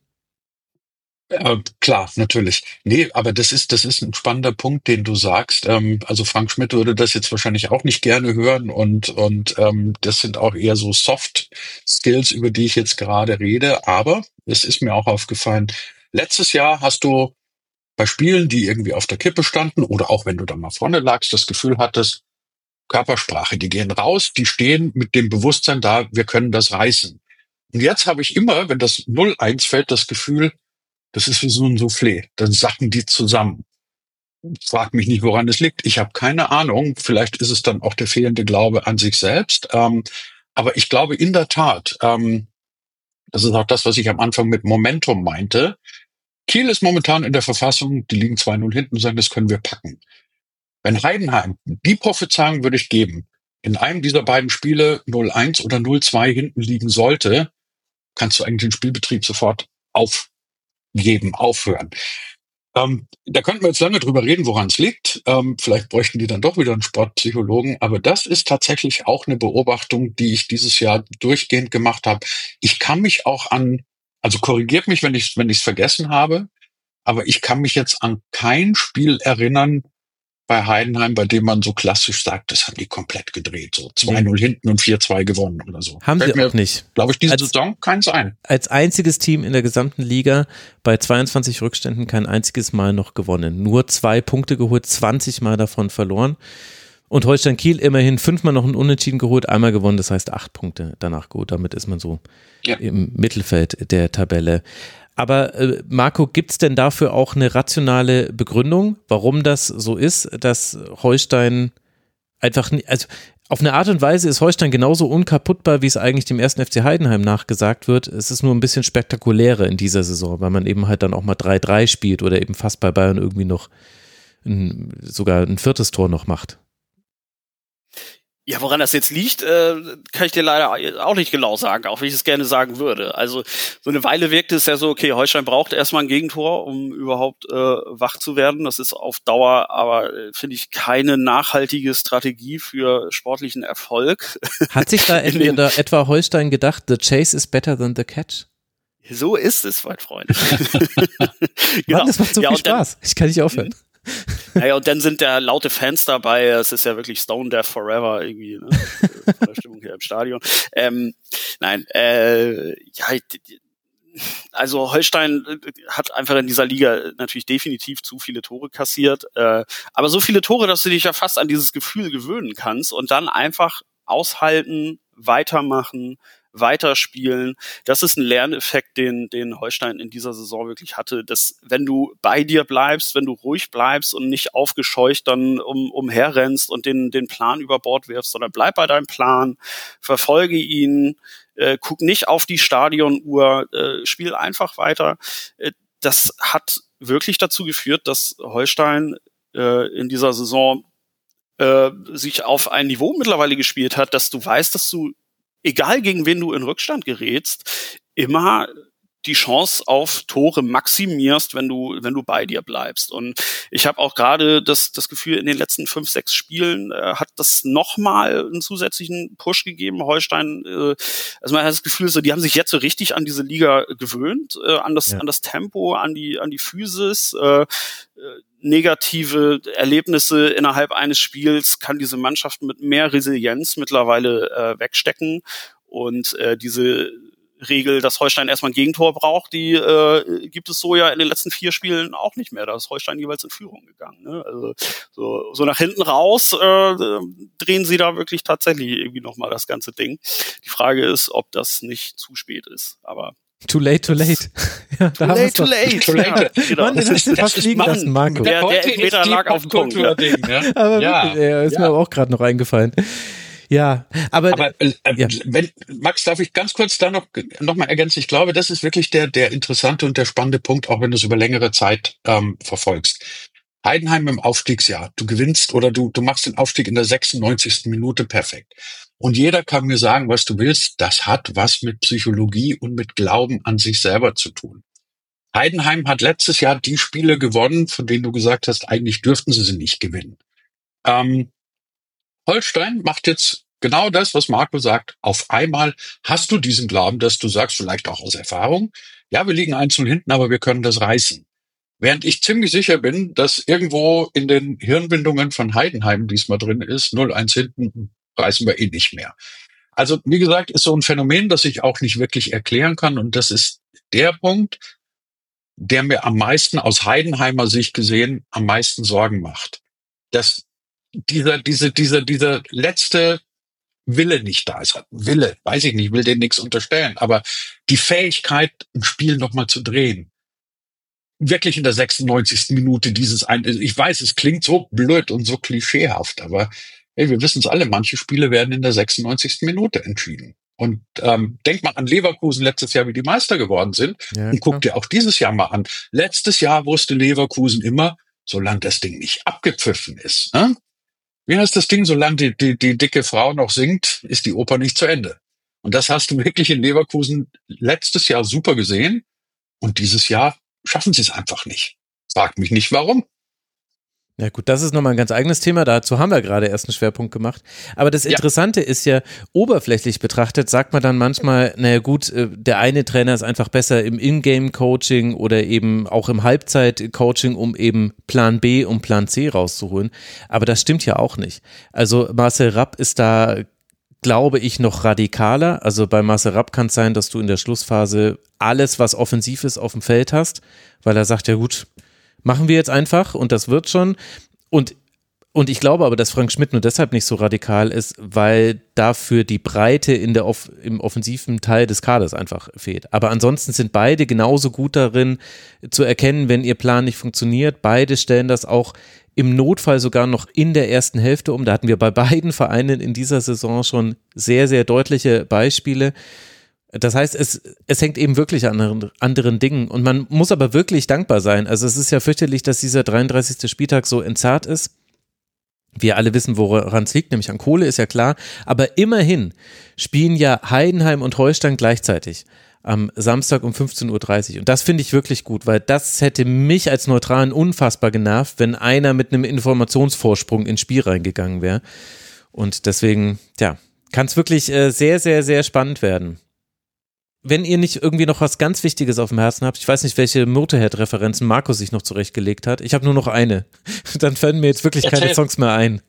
Äh, klar, natürlich. Nee, aber das ist, das ist ein spannender Punkt, den du sagst. Ähm, also Frank Schmidt würde das jetzt wahrscheinlich auch nicht gerne hören, und, und ähm, das sind auch eher so Soft Skills, über die ich jetzt gerade rede. Aber es ist mir auch aufgefallen, letztes Jahr hast du bei Spielen, die irgendwie auf der Kippe standen, oder auch wenn du da mal vorne lagst, das Gefühl hattest, Körpersprache, die gehen raus, die stehen mit dem Bewusstsein da, wir können das reißen. Und jetzt habe ich immer, wenn das null eins fällt, das Gefühl, das ist wie so ein Soufflé. Dann sacken die zusammen. Frag mich nicht, woran es liegt. Ich habe keine Ahnung. Vielleicht ist es dann auch der fehlende Glaube an sich selbst. Ähm, aber ich glaube in der Tat, ähm, das ist auch das, was ich am Anfang mit Momentum meinte. Kiel ist momentan in der Verfassung, die liegen zwei null hinten und sagen, das können wir packen. Wenn Heidenheim, die Prophezeiung würde ich geben, in einem dieser beiden Spiele null eins oder null zwei hinten liegen sollte, kannst du eigentlich den Spielbetrieb sofort auf geben, aufhören. Ähm, da könnten wir jetzt lange drüber reden, woran es liegt. Ähm, vielleicht bräuchten die dann doch wieder einen Sportpsychologen. Aber das ist tatsächlich auch eine Beobachtung, die ich dieses Jahr durchgehend gemacht habe. Ich kann mich auch an, also korrigiert mich, wenn ich wenn ich es vergessen habe, aber ich kann mich jetzt an kein Spiel erinnern bei Heidenheim, bei dem man so klassisch sagt, das haben die komplett gedreht, so zwei null hinten und vier zwei gewonnen oder so. Haben Fällt sie mir, auch nicht. glaube ich, diese Als- Saison keins ein. Als einziges Team in der gesamten Liga bei zweiundzwanzig Rückständen kein einziges Mal noch gewonnen. Nur zwei Punkte geholt, zwanzig Mal davon verloren. Und Holstein Kiel immerhin fünfmal noch ein Unentschieden geholt, einmal gewonnen, das heißt acht Punkte danach gut. Damit ist man so Ja. im Mittelfeld der Tabelle. Aber äh, Marco, gibt es denn dafür auch eine rationale Begründung, warum das so ist, dass Holstein einfach, nie, also auf eine Art und Weise ist Holstein genauso unkaputtbar, wie es eigentlich dem ersten F C Heidenheim nachgesagt wird. Es ist nur ein bisschen spektakulärer in dieser Saison, weil man eben halt dann auch mal drei drei spielt oder eben fast bei Bayern irgendwie noch ein, sogar ein viertes Tor noch macht. Ja, woran das jetzt liegt, äh, kann ich dir leider auch nicht genau sagen, auch wenn ich es gerne sagen würde. Also so eine Weile wirkte es ja so, okay, Holstein braucht erstmal ein Gegentor, um überhaupt äh, wach zu werden. Das ist auf Dauer aber, äh, finde ich, keine nachhaltige Strategie für sportlichen Erfolg. Hat sich da, in, da etwa Holstein gedacht, the chase is better than the catch? So ist es, mein Freund. Genau. Mann, das macht so ja, viel Spaß. Dann, ich kann nicht aufhören. Naja, und dann sind da laute Fans dabei. Es ist ja wirklich Stone Death Forever irgendwie, ne? Von der Stimmung hier im Stadion. Ähm, nein, äh, ja, also Holstein hat einfach in dieser Liga natürlich definitiv zu viele Tore kassiert. Äh, aber so viele Tore, dass du dich ja fast an dieses Gefühl gewöhnen kannst und dann einfach aushalten, weitermachen, weiterspielen. Das ist ein Lerneffekt, den, den Holstein in dieser Saison wirklich hatte, dass wenn du bei dir bleibst, wenn du ruhig bleibst und nicht aufgescheucht dann um, umherrennst und den, den Plan über Bord wirfst, sondern bleib bei deinem Plan, verfolge ihn, äh, guck nicht auf die Stadionuhr, äh, spiel einfach weiter. Äh, das hat wirklich dazu geführt, dass Holstein äh, in dieser Saison äh, sich auf ein Niveau mittlerweile gespielt hat, dass du weißt, dass du egal gegen wen du in Rückstand gerätst, immer die Chance auf Tore maximierst, wenn du wenn du bei dir bleibst. Und ich habe auch gerade das das Gefühl, in den letzten fünf, sechs Spielen äh, hat das nochmal einen zusätzlichen Push gegeben. Holstein, äh, also man hat das Gefühl, so die haben sich jetzt so richtig an diese Liga gewöhnt, äh, an das ja. an das Tempo, an die an die Physis. Äh, negative Erlebnisse innerhalb eines Spiels kann diese Mannschaft mit mehr Resilienz mittlerweile äh, wegstecken. Und äh, diese Regel, dass Holstein erstmal ein Gegentor braucht, die äh, gibt es so ja in den letzten vier Spielen auch nicht mehr. Da ist Holstein jeweils in Führung gegangen. Ne? Also so, so nach hinten raus äh, drehen sie da wirklich tatsächlich irgendwie nochmal das ganze Ding. Die Frage ist, ob das nicht zu spät ist. Aber Too late, too late. Ja, too late, too late. Too late. Ja, genau. Mann, den hast du fast liegen lassen, Marco. Der, der Elfmeter lag auf dem Punkt. Ja. Ja. Aber ja. wirklich, ja, ist ja. mir aber auch gerade noch eingefallen. Ja, aber, aber äh, ja. wenn, Max, darf ich ganz kurz da noch, noch mal ergänzen? Ich glaube, das ist wirklich der, der interessante und der spannende Punkt, auch wenn du es über längere Zeit ähm, verfolgst. Heidenheim im Aufstiegsjahr. Du gewinnst oder du, du machst den Aufstieg in der sechsundneunzigsten Minute perfekt. Und jeder kann mir sagen, was du willst. Das hat was mit Psychologie und mit Glauben an sich selber zu tun. Heidenheim hat letztes Jahr die Spiele gewonnen, von denen du gesagt hast, eigentlich dürften sie sie nicht gewinnen. Ähm, Holstein macht jetzt genau das, was Marco sagt. Auf einmal hast du diesen Glauben, dass du sagst, vielleicht auch aus Erfahrung, ja, wir liegen eins null hinten, aber wir können das reißen. Während ich ziemlich sicher bin, dass irgendwo in den Hirnbindungen von Heidenheim diesmal drin ist, null eins hinten, reißen wir eh nicht mehr. Also, wie gesagt, ist so ein Phänomen, das ich auch nicht wirklich erklären kann. Und das ist der Punkt, der mir am meisten aus Heidenheimer Sicht gesehen am meisten Sorgen macht. Dass dieser, diese, dieser, dieser letzte Wille nicht da ist. Wille, weiß ich nicht, will denen nichts unterstellen. Aber die Fähigkeit, ein Spiel nochmal zu drehen. Wirklich in der sechsundneunzigsten Minute dieses ein, ich weiß, es klingt so blöd und so klischeehaft, aber hey, wir wissen es alle, manche Spiele werden in der sechsundneunzigsten Minute entschieden. Und ähm, denk mal an Leverkusen letztes Jahr, wie die Meister geworden sind. Ja, und guck dir auch dieses Jahr mal an. Letztes Jahr wusste Leverkusen immer, solange das Ding nicht abgepfiffen ist. Ne? Wie heißt das Ding? Solange die, die, die dicke Frau noch singt, ist die Oper nicht zu Ende. Und das hast du wirklich in Leverkusen letztes Jahr super gesehen. Und dieses Jahr schaffen sie es einfach nicht. Frag mich nicht, warum. Ja gut, das ist nochmal ein ganz eigenes Thema, dazu haben wir gerade erst einen Schwerpunkt gemacht. Aber das Interessante ja. ist ja, oberflächlich betrachtet sagt man dann manchmal, naja gut, der eine Trainer ist einfach besser im Ingame-Coaching oder eben auch im Halbzeit-Coaching, um eben Plan B und Plan C rauszuholen. Aber das stimmt ja auch nicht. Also Marcel Rapp ist da, glaube ich, noch radikaler. Also bei Marcel Rapp kann es sein, dass du in der Schlussphase alles, was offensiv ist, auf dem Feld hast, weil er sagt, ja gut, machen wir jetzt einfach und das wird schon. Und, und ich glaube aber, dass Frank Schmidt nur deshalb nicht so radikal ist, weil dafür die Breite in der Off- im offensiven Teil des Kaders einfach fehlt. Aber ansonsten sind beide genauso gut darin zu erkennen, wenn ihr Plan nicht funktioniert. Beide stellen das auch im Notfall sogar noch in der ersten Hälfte um. Da hatten wir bei beiden Vereinen in dieser Saison schon sehr, sehr deutliche Beispiele. Das heißt, es, es hängt eben wirklich an anderen, anderen Dingen und man muss aber wirklich dankbar sein. Also es ist ja fürchterlich, dass dieser dreiunddreißigste Spieltag so entzerrt ist. Wir alle wissen, woran es liegt, nämlich an Kohle, ist ja klar. Aber immerhin spielen ja Heidenheim und Holstein gleichzeitig am Samstag um fünfzehn Uhr dreißig. Und das finde ich wirklich gut, weil das hätte mich als Neutralen unfassbar genervt, wenn einer mit einem Informationsvorsprung ins Spiel reingegangen wäre. Und deswegen, ja, kann es wirklich äh, sehr, sehr, sehr spannend werden. wenn ihr nicht irgendwie noch was ganz Wichtiges auf dem Herzen habt, ich weiß nicht, welche Motorhead-Referenzen Markus sich noch zurechtgelegt hat. Ich habe nur noch eine. Dann fallen mir jetzt wirklich Erzähl. keine Songs mehr ein.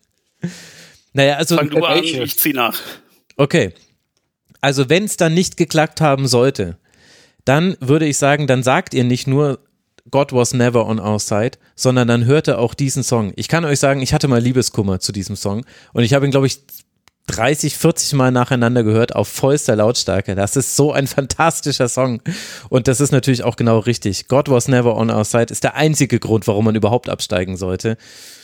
Naja, also. Fang du an, ich zieh nach. Okay. Also wenn es dann nicht geklappt haben sollte, dann würde ich sagen, dann sagt ihr nicht nur God was never on our side, sondern dann hört ihr auch diesen Song. Ich kann euch sagen, ich hatte mal Liebeskummer zu diesem Song und ich habe ihn, glaube ich, dreißig, vierzig Mal nacheinander gehört auf vollster Lautstärke. Das ist so ein fantastischer Song und das ist natürlich auch genau richtig. God was never on our side ist der einzige Grund, warum man überhaupt absteigen sollte.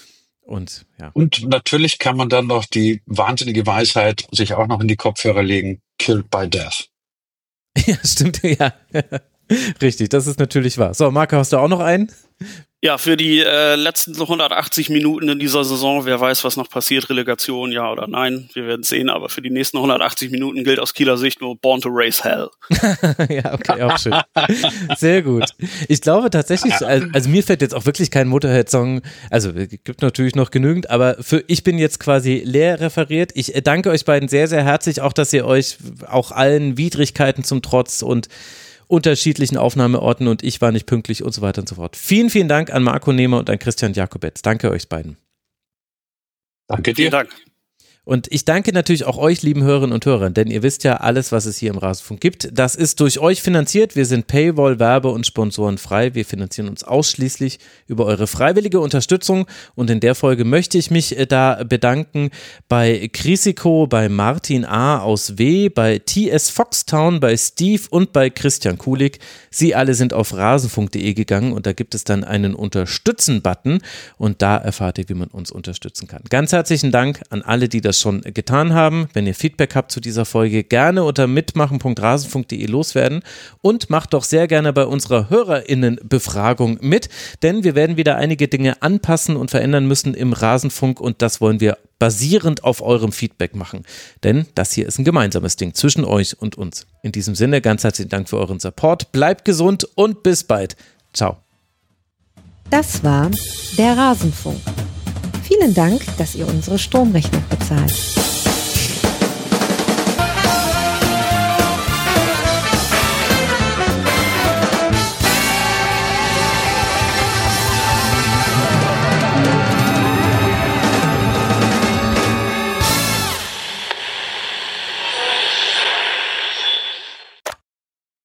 Und, ja. Und natürlich kann man dann noch die wahnsinnige Weisheit sich auch noch in die Kopfhörer legen, killed by death. Ja, stimmt, ja. Richtig, das ist natürlich wahr. So, Marco, hast du auch noch einen? Ja, für die äh, letzten hundertachtzig Minuten in dieser Saison, wer weiß, was noch passiert, Relegation, ja oder nein, wir werden sehen, aber für die nächsten hundertachtzig Minuten gilt aus Kieler Sicht nur Born to Raise Hell. Ja, okay, auch schön. Sehr gut. Ich glaube tatsächlich, also mir fällt jetzt auch wirklich kein Motorhead-Song, also es gibt natürlich noch genügend, aber für ich bin jetzt quasi leer referiert. Ich danke euch beiden sehr, sehr herzlich, auch dass ihr euch auch allen Widrigkeiten zum Trotz und unterschiedlichen Aufnahmeorten und ich war nicht pünktlich und so weiter und so fort. Vielen, vielen Dank an Marco Nehmer und an Christian Jakobetz. Danke euch beiden. Danke dir. Vielen Dank. Und ich danke natürlich auch euch, lieben Hörerinnen und Hörer, denn ihr wisst ja, alles, was es hier im Rasenfunk gibt, das ist durch euch finanziert. Wir sind Paywall, Werbe- und Sponsoren frei. Wir finanzieren uns ausschließlich über eure freiwillige Unterstützung und in der Folge möchte ich mich da bedanken bei Chrysiko, bei Martin A. aus W., bei T S Foxtown, bei Steve und bei Christian Kulig. Sie alle sind auf rasenfunk punkt de gegangen und da gibt es dann einen Unterstützen-Button und da erfahrt ihr, wie man uns unterstützen kann. Ganz herzlichen Dank an alle, die das schon getan haben. Wenn ihr Feedback habt zu dieser Folge, gerne unter mitmachen punkt rasenfunk punkt de loswerden und macht doch sehr gerne bei unserer HörerInnen-Befragung mit, denn wir werden wieder einige Dinge anpassen und verändern müssen im Rasenfunk und das wollen wir basierend auf eurem Feedback machen, denn das hier ist ein gemeinsames Ding zwischen euch und uns. In diesem Sinne, ganz herzlichen Dank für euren Support, bleibt gesund und bis bald. Ciao. Das war der Rasenfunk. Vielen Dank, dass ihr unsere Stromrechnung bezahlt.